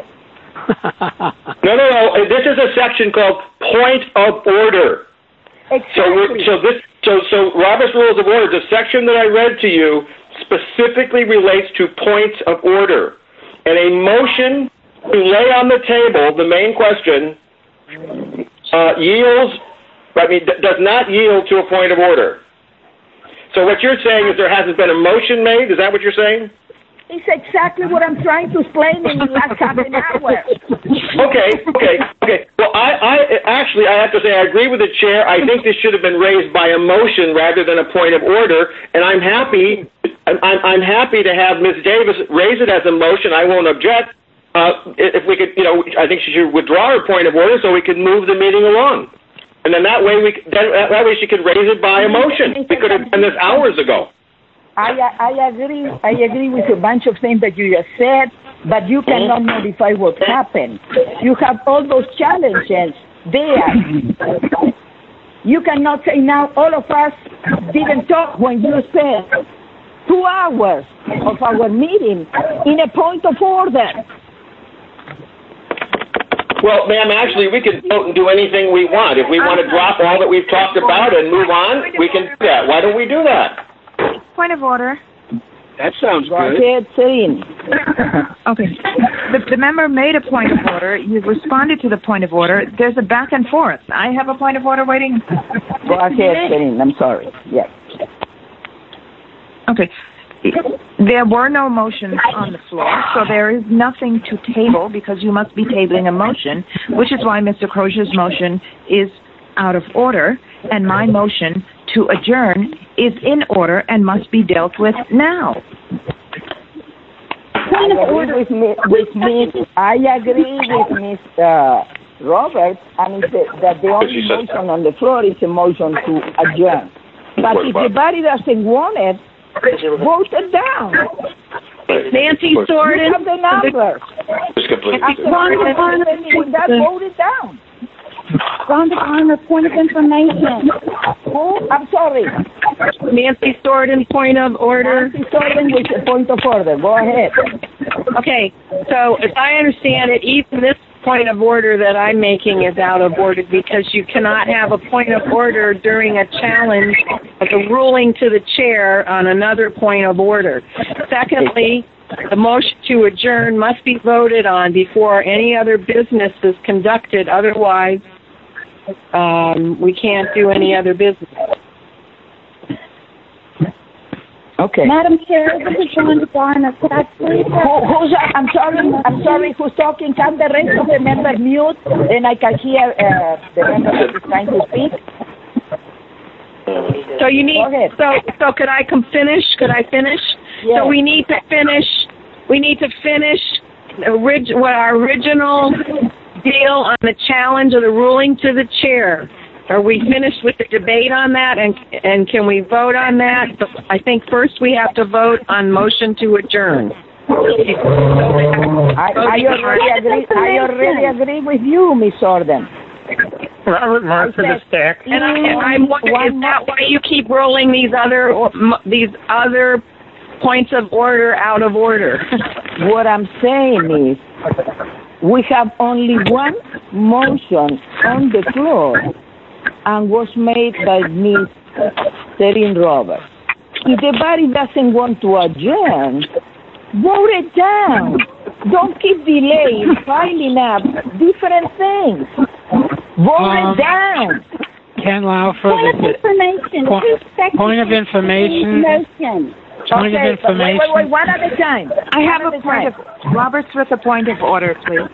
no, no, no, this is a section called point of order. Exactly. So, so this, so, so Robert's Rules of Order, the section that I read to you specifically relates to points of order. And a motion to lay on the table the main question uh, yields, I mean, d- does not yield to a point of order. So what you're saying is there hasn't been a motion made? Is that what you're saying? It's exactly what I'm trying to explain in the last half an hour. Okay, okay, okay. Well, I, I actually. actually, I have to say, I agree with the chair. I think this should have been raised by a motion rather than a point of order, and I'm happy. I'm, I'm happy to have Miz Davis raise it as a motion. I won't object. Uh, if we could, you know, I think she should withdraw her point of order so we could move the meeting along, and then that way we, then that way she could raise it by a motion. We could have done this hours ago. I I agree. I agree with a bunch of things that you just said, but you cannot modify what happened. You have all those challenges there. You cannot say now all of us didn't talk when you spent two hours of our meeting in a point of order. Well, ma'am, actually, we can vote and do anything we want. If we want to drop all that we've talked about and move on, we can do that. Why don't we do that? Point of order. That sounds Go good. ahead, Celine. Okay. The, the member made a point of order. You responded to the point of order. There's a back and forth. I have a point of order waiting. Go ahead, Celine. I'm sorry. Yes. Okay. There were no motions on the floor, so there is nothing to table because you must be tabling a motion, which is why Mister Crozier's motion is out of order, and my motion to adjourn is in order and must be dealt with now. I agree with me, with me. I agree with Miz Uh, Roberts, and it's the, that the only motion on the floor is a motion to adjourn. But if the body doesn't want it, vote it down. Nancy Sorden. You have the numbers. After that, vote it down. Rhonda Garner, point of information. Oh, I'm sorry. Nancy Sorden, point of order. Nancy Sorden with a point of order. Go ahead. Okay, so as I understand it, even this point of order that I'm making is out of order because you cannot have a point of order during a challenge of the ruling to the chair on another point of order. Secondly, the motion to adjourn must be voted on before any other business is conducted. Otherwise, um, we can't do any other business. Okay. Madam Chair, this is Rhonda Garner. Could I please? Who, who's? I'm sorry. I'm sorry. Who's talking? Can the rest of the members mute? Then I can hear uh, the member that is trying to speak. So you need. So so could I come finish? Could I finish? Yes. So we need to finish. We need to finish orig- what our original deal on the challenge of the ruling to the chair. Are we finished with the debate on that, and and can we vote on that? I think first we have to vote on motion to adjourn. I, I already agree. I already agree with you, Miz Sorden. Robert Mark for the stack. And, I, and I'm wondering, is that why you keep rolling these other these other points of order out of order? What I'm saying is, we have only one motion on the floor, and was made by Miz Celine Roberts. If the body doesn't want to adjourn, vote it down. Don't keep delaying, piling up different things. Vote um, it down. Ken Laufer. Point of information. Point, Two point of information. Motion. Point okay, of information. Wait, wait, wait, one at a time. I have one a point of Roberts with a point of order, please.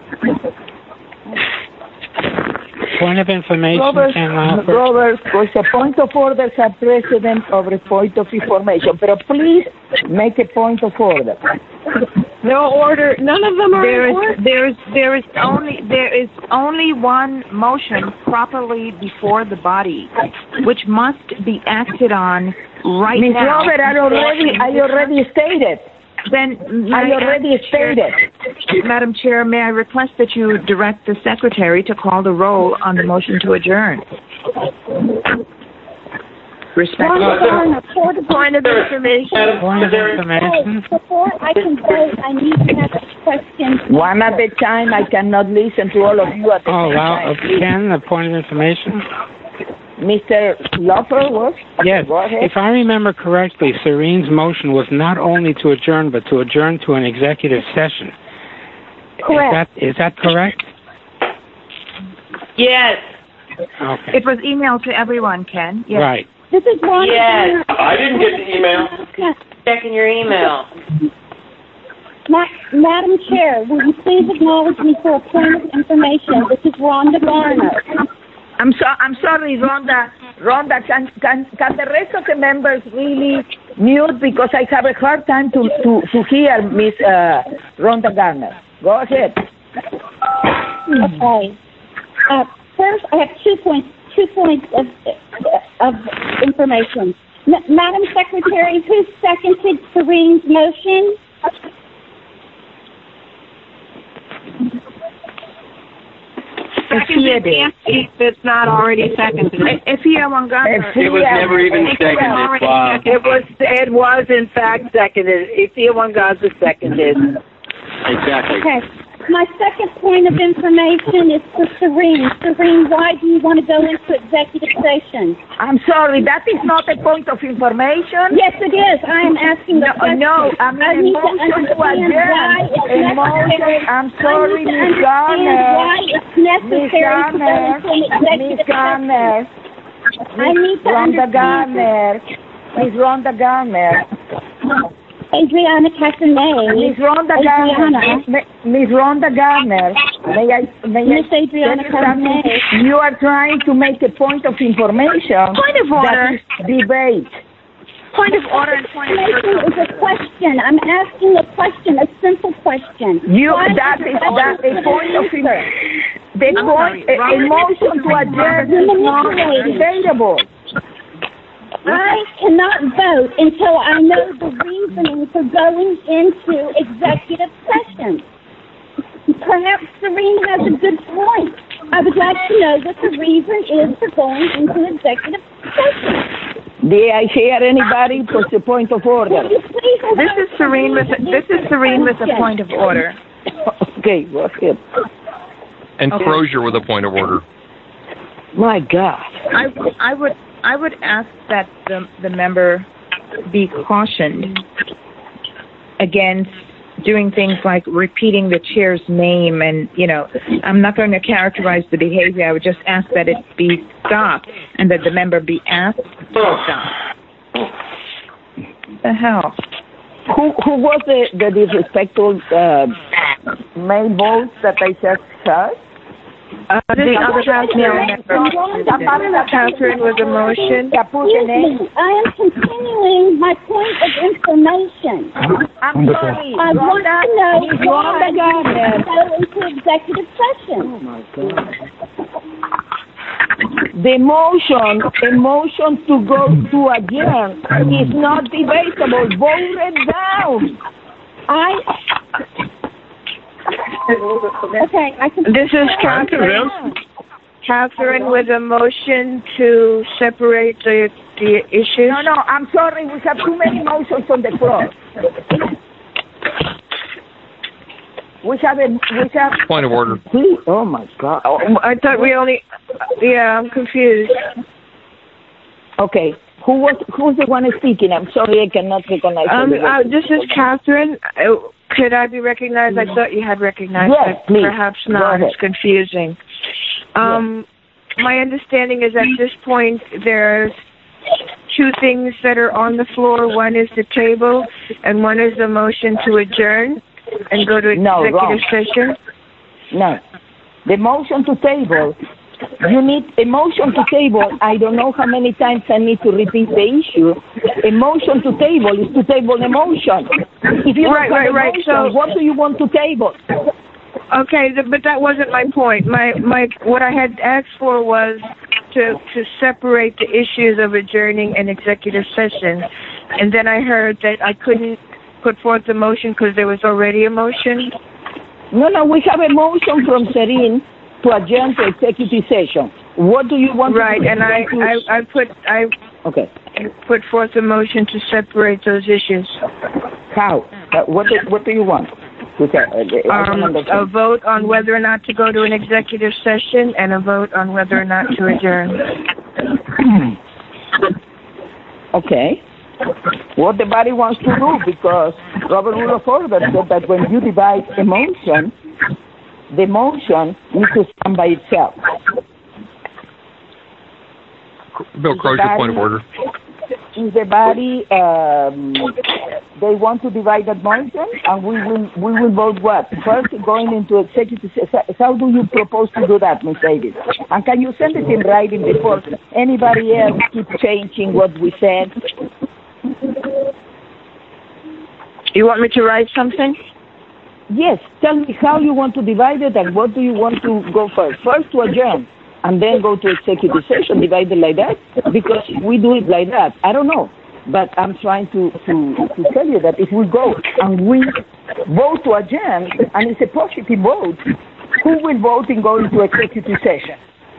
Point of information, Robert, Ken Laufer. Robert, was a point of order a precedent over a point of information. But please make a point of order. No order. None of them are there in is, order. There is there is only there is only one motion properly before the body, which must be acted on right Miz now. Robert, I already I already stated. Then I already stated. Madam Chair, may I request that you direct the secretary to call the roll on the motion to adjourn? Respect. Point of information. Point of information. Before I can vote, I need to have a question. One at a time. I cannot listen to all of you at the Oh, same well, time. uh, Ken, the point of information. Mister Laufer was? Yes. Go ahead. If I remember correctly, Serene's motion was not only to adjourn, but to adjourn to an executive session. Correct. Is that, is that correct? Yes. Okay. It was emailed to everyone, Ken. Yes. Right. This is one. Yes. I didn't get the email. Checking your email. Ma- Madam Chair, will you please acknowledge me for a point of information? This is Rhonda Garner. I'm so I'm sorry, Rhonda. Rhonda, can can can the rest of the members really mute because I have a hard time to to, to hear Miss uh, Rhonda Garner. Go ahead. Okay. Uh, first, I have two points. Two points of of information. M- Madam Secretary, who seconded Serene's motion? If it's not already seconded. Ifia Wangana. It was never even seconded. Wow. It was, it was in fact seconded. Ifia Wangaza seconded. Exactly. Okay. My second point of information is for Serene. Serene, why do you want to go into executive session? I'm sorry, that is not a point of information. Yes, it is. I am asking the no, question. No, I mean, I need to emotion to understand why it's necessary. I'm sorry, I need to Miz understand Garner. why it's necessary to go into an executive Garner. session. I need to Rhonda understand. Garner. Miz Rhonda Garner. Adriana Casanay. Miz Rhonda Garner. Miz Rhonda Garner. May I? May Miss I Adriana Casanay. You are trying to make a point of information. Point of order. That is debate. Point of order and point of order is a question. I'm asking a question, a simple question. You Why that is that a point of information. The I'm point, sorry, a, a motion to adjourn is not debatable. I cannot vote until I know the reasoning for going into executive session. Perhaps Serene has a good point. I would like to know what the reason is for going into executive session. Did I hear anybody push the point of order? This is Serene with a, this is Serene with a point of order. Okay, go ahead. And Okay. Crozier with a point of order. My God. I, I would I would ask that the the member be cautioned against doing things like repeating the chair's name, and you know, I'm not going to characterize the behavior. I would just ask that it be stopped and that the member be asked to stop. The hell? Who who was the the disrespectful uh, main voice that I just heard? Uh, the other member, Catherine, was a motion. Excuse me, I am continuing my point of information. I'm sorry. I want to know why Rhonda you go into executive session. Oh my God. The motion, the motion to go to adjourn is not debatable. Vote it down. I. Okay, I can. This is Catherine. Catherine with a motion to separate the the issues. No, no, I'm sorry. We have too many motions on the floor. We have a we have Point of order. Oh my God. Oh, I thought we only. Yeah, I'm confused. Okay. Who was who's the one speaking? I'm sorry, I cannot recognize. Um, uh, this is Catherine. Uh, could I be recognized? I thought you had recognized. Yes, but please. Perhaps Go not. ahead. It's confusing. Um, yes. My understanding is at this point there's two things that are on the floor. One is the table, and one is the motion to adjourn and go to No, executive wrong. session. No. The motion to table. You need a motion to table. I don't know how many times I need to repeat the issue. A motion to table is to table a motion. If you Right, don't have right, a right. motion, So- what do you want to table? Okay, th- but that wasn't my point. My my what I had asked for was to to separate the issues of adjourning and executive session, and then I heard that I couldn't put forth the motion because there was already a motion. No, no, we have a motion from Serene to adjourn to executive session. What do you want Right, to do? and I, I I put I Okay. put forth a motion to separate those issues. How? Uh, what do, what do you want? To say, uh, I don't Um, a understand. vote on whether or not to go to an executive session, and a vote on whether or not to adjourn. Okay. What the body wants to do, because Robert Rule of Order said that when you divide a motion, the motion needs to stand by itself. Bill Crozier, point of order. if the body um, they want to divide that motion, and we will we will vote what first going into executive session. How do you propose to do that, Miz Davis? And can you send it in writing before anybody else keeps changing what we said? You want me to write something? Yes. Tell me how you want to divide it, and what do you want to go first? First to adjourn, and then go to executive session, divide it like that? Because we do it like that. I don't know. But I'm trying to, to, to tell you that if we go and we vote to adjourn, and it's a positive vote, who will vote in going to executive session?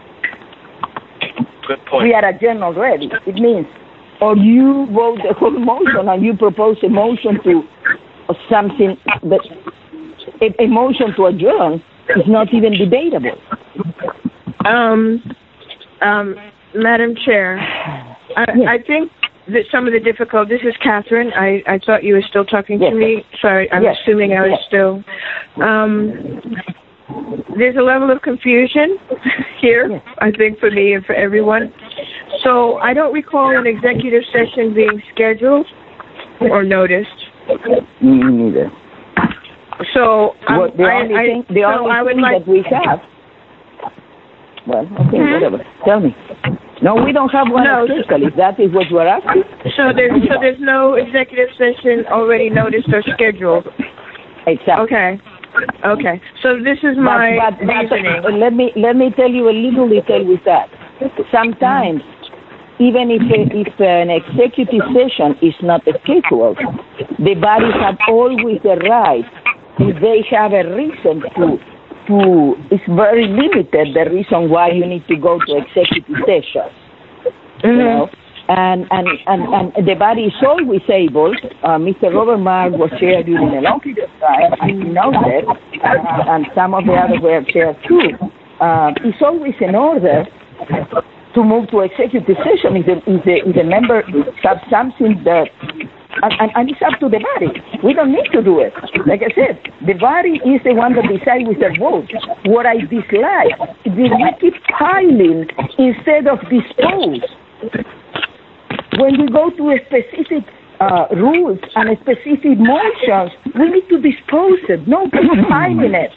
Good point. We are adjourned already. It means, or you vote the whole motion and you propose a motion to something that a, a motion to adjourn is not even debatable. Um, um, Madam Chair, I, yes. I think that some of the difficult. This is Catherine. I, I thought you were still talking yes. to me. Sorry, I'm yes. assuming I was yes. still. Um, there's a level of confusion here, yes. I think, for me and for everyone. So I don't recall an executive session being scheduled or noticed. Me neither. So um, well, the I, only I, thing, the so only I would thing like that we have. Well, okay, hmm? whatever. Tell me. No, we don't have one no. official. If that is what you are asking. So there's so there's no executive session already noticed or scheduled. Exactly. Okay. Okay. So this is my but, but, reasoning. But let me let me tell you a little detail with that. Sometimes, even if a, if an executive session is not scheduled, the bodies have always the right, if they have a reason to. To, it's very limited the reason why you need to go to executive session. Mm-hmm. You know? And, and, and, and the body is always able. Uh, Mister Robert Mark was chair during a long period of time, and he knows it, uh, and some of the others were chair too. Uh, it's always in order to move to executive session if the, if the, if the member has something that, and, and, and it's up to the body. We don't need to do it. Like I said, the body is the one that decides with their vote. What I dislike is that we keep piling instead of dispose. When we go to a specific uh, rules and a specific motions, we need to dispose it, not keep piling it.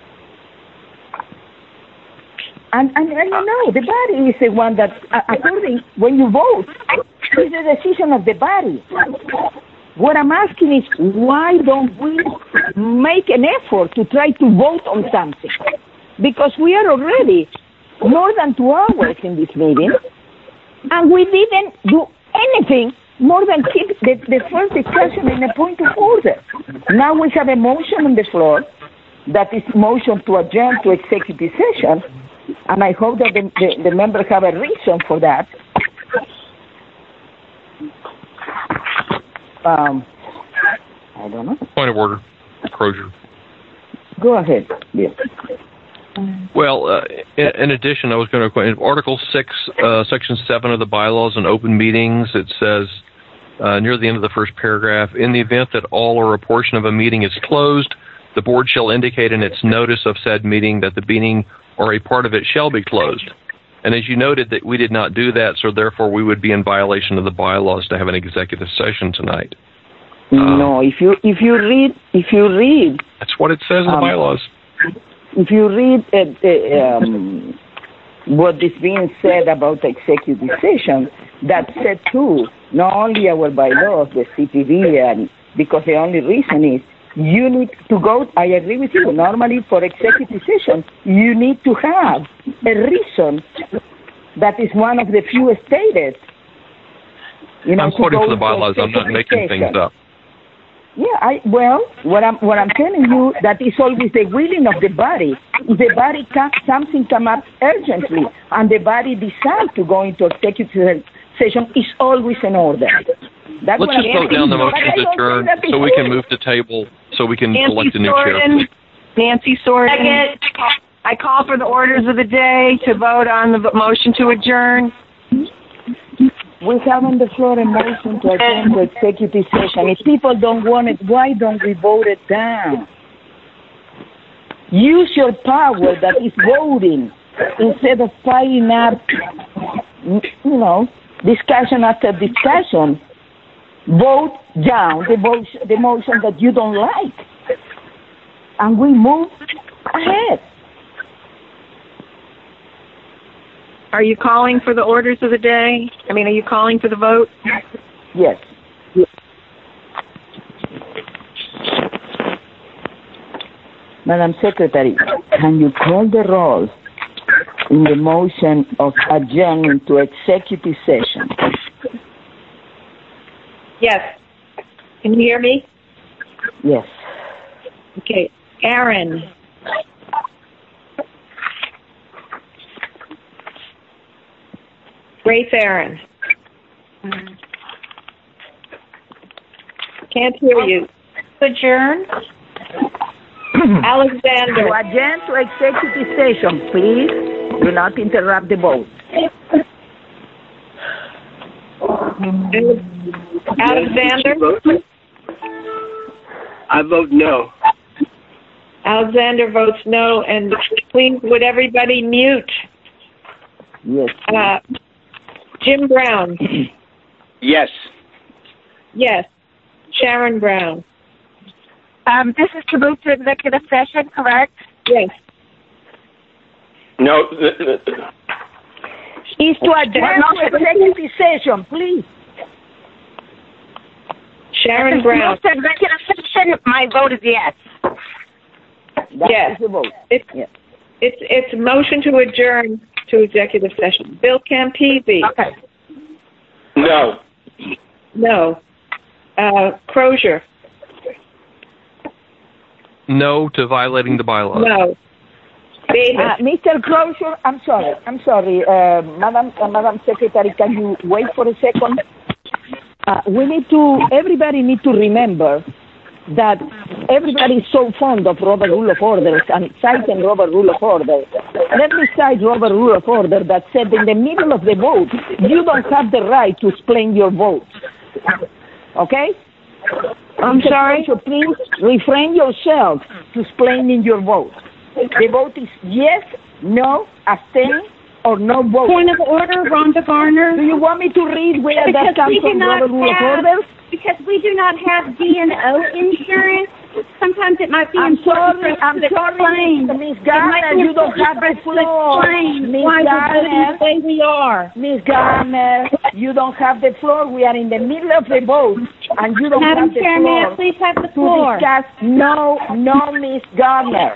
And, and, and you know, the body is the one that, uh, according, when you vote, it's the decision of the body. What I'm asking is, why don't we make an effort to try to vote on something? Because we are already more than two hours in this meeting, and we didn't do anything more than keep the, the first discussion in a point of order. Now we have a motion on the floor that is motion to adjourn to executive session, and I hope that the, the, the members have a reason for that. Um, I don't know. Point of order, Crozier. Go ahead, Bill. Well, uh, in, in addition, I was going to in Article six, uh, Section seven of the bylaws on open meetings. It says uh, near the end of the first paragraph, in the event that all or a portion of a meeting is closed, the board shall indicate in its notice of said meeting that the meeting or a part of it shall be closed. And as you noted, that we did not do that, so therefore we would be in violation of the bylaws to have an executive session tonight. No, um, if you if you read if you read, that's what it says in the um, bylaws. If you read uh, uh, um, what is being said about executive session, that said too, not only our bylaws, the C P B, and because the only reason is you need to go, I agree with you, normally for executive session, you need to have a reason that is one of the few stated. You know, I'm quoting from the bylaws, I'm not making session. things up. Yeah, I, well, what I'm, what I'm telling you, that is always the willing of the body. If the body, can, something come up urgently, and the body decides to go into executive session, is always in order. That's Let's just vote down the motion to adjourn so we can move to table, so we can Nancy elect a new Sorden, chair. Nancy Sorden. Second. I call for the orders of the day to vote on the motion to adjourn. We have on the floor a motion to adjourn to executive session. If people don't want it, why don't we vote it down? Use your power that is voting instead of piling up, you know, discussion after discussion, vote down the motion, the motion that you don't like, and we move ahead. Are you calling for the orders of the day? I mean, are you calling for the vote? Yes. Madam Secretary, can you call the roll in the motion of adjournment to executive session? Yes. Can you hear me? Yes. Okay. Aaron. Grace Aaron. Can't hear you. Adjourn. Alexander. To adjourn to executive session, please. Do not interrupt the vote. Alexander? I vote no. Alexander votes no, and please, would everybody mute? Yes. Uh, Jim Brown? Yes. Yes. Sharon Brown? Um, this is to move to executive session, correct? Yes. No. Is to adjourn to executive session, please. Sharon Brown. Move to executive session, my vote is yes. That yes. is the vote. It's, yes. it's, it's a motion to adjourn to executive session. Bill Campisi? Okay. No. No. Uh, Crozier? No to violating the bylaws. No. Davis? Uh, Mister Crozier, I'm sorry. I'm sorry. Uh, Madam, uh, Madam Secretary, can you wait for a second? Uh, we need to, everybody need to remember that everybody is so fond of Robert Rule of Orders and citing Robert Rule of Order. Let me cite Robert Rule of Order that said in the middle of the vote, you don't have the right to explain your vote. Okay? I'm sorry? So please refrain yourself to explaining your vote. The vote is yes, no, abstain, or no vote. Point of order, Rhonda Garner. Do you want me to read where because that comes from, Robert Rule of Order? Because we do not have D and O insurance. Sometimes it might be I'm important sorry, for us I'm to sorry, explain. Miss Garner, you don't have the floor. Miss why Garner, we're the way we are. Miss Garner, you don't have the floor. We are in the middle of the vote, and you don't Madam have the Chair, floor. may I please have the floor? To discuss. No, no, Miss Garner.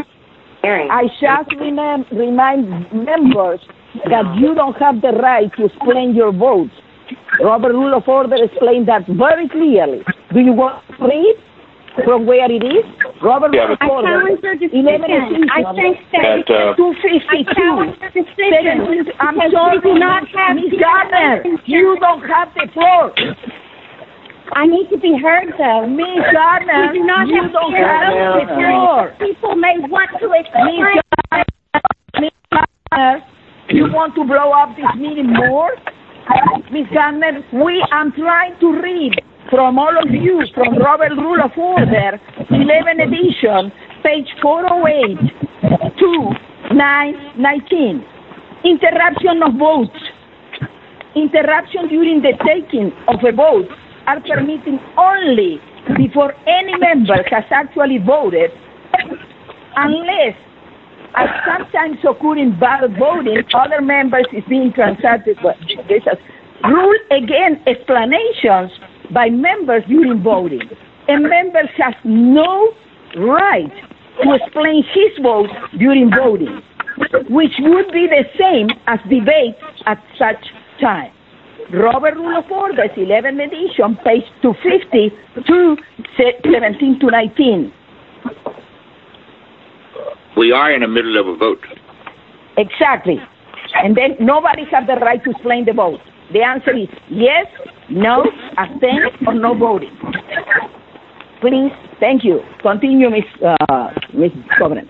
I just remem- remind members that you don't have the right to explain your votes. Robert Rule of Order explained that very clearly. Do you want to read from where it is? Robert Rule of Order. eleven I think that uh, two fifty-two. decision. I'm sorry, we do not have Miss Garner. You don't have the floor. I need to be heard, though. Miss Garner, we do not you have don't to have the floor. People may want to explain. Miss Garner, you want to blow up this meeting more? Miss Garner, we am trying to read from all of you, from Robert Rule of Order, eleven edition, page four oh eight, two, nine, nineteen. Interruption of votes. Interruption during the taking of a vote are permitted only before any member has actually voted, unless, as sometimes occur in ballot voting, other members is being transacted. Well, this is rule against explanations by members during voting. A member has no right to explain his vote during voting, which would be the same as debate at such time. Robert Rule of Order, eleventh edition, page two fifty, two seventeen to nineteen. We are in the middle of a vote. Exactly. And then nobody has the right to explain the vote. The answer is yes, no, abstain, or no voting. Please, thank you. Continue, Miz Uh, Miz Covenant.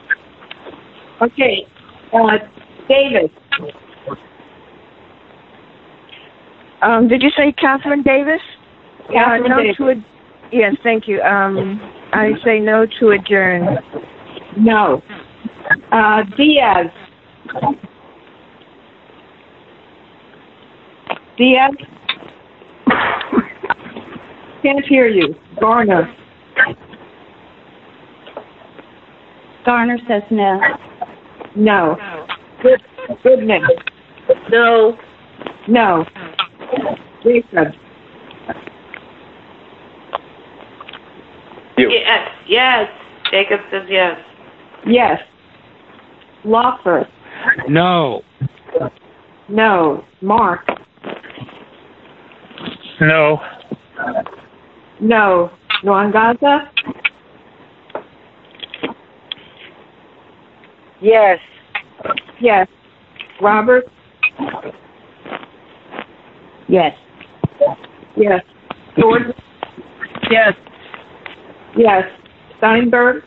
Okay. Uh, Davis. Um, did you say Catherine Davis? Catherine uh, no Davis. To ad- yes, thank you. Um, I say no to adjourn. No. Uh, Diaz. Diaz? Can't hear you. Garner. Garner says no. No. Good. Goodman. No. No. Jacob. You. Yes. Yes. Jacob says yes. Yes. Lawford. No. No. Mark. No. No. Noangaza? Yes. Yes. Robert? Yes. Yes. Jordan? Yes. Yes. Steinberg?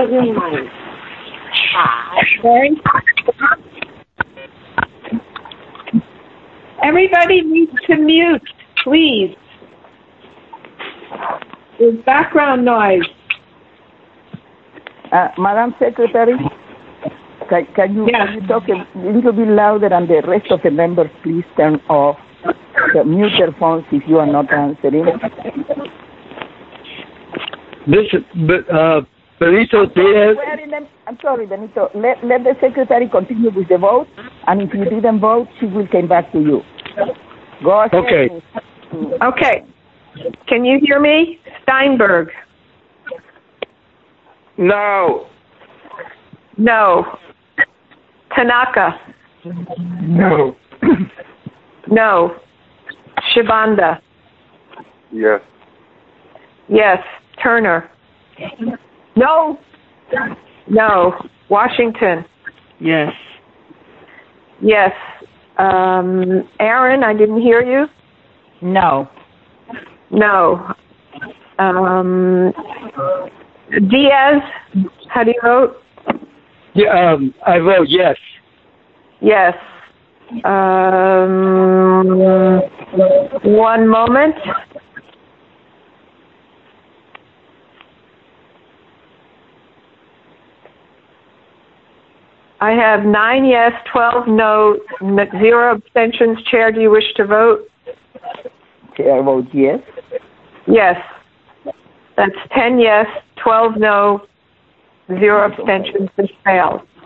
Sorry? Everybody needs to mute, please. There's background noise. Uh, Madam Secretary, can, can, you, yes. can you talk a little bit louder and the rest of the members please turn off, the mute their phones if you are not answering? This, but, uh, Benito Diaz. I'm sorry, Benito. Let, let the secretary continue with the vote, and if you didn't vote, she will come back to you. Go ahead. Okay. Okay. Can you hear me? Steinberg. No. No. Tanaka. No. No. Shibanda. Yes. Yes. Turner. No. No. Washington. Yes. Yes. Um, Aaron, I didn't hear you. No. No. Um, Diaz, how do you vote? Yeah, um, I vote yes. Yes. Um, one moment. I have nine yes, twelve no, zero abstentions. Chair, do you wish to vote? Chair votes yes. Yes. That's ten yes, twelve no, zero abstentions. This failed.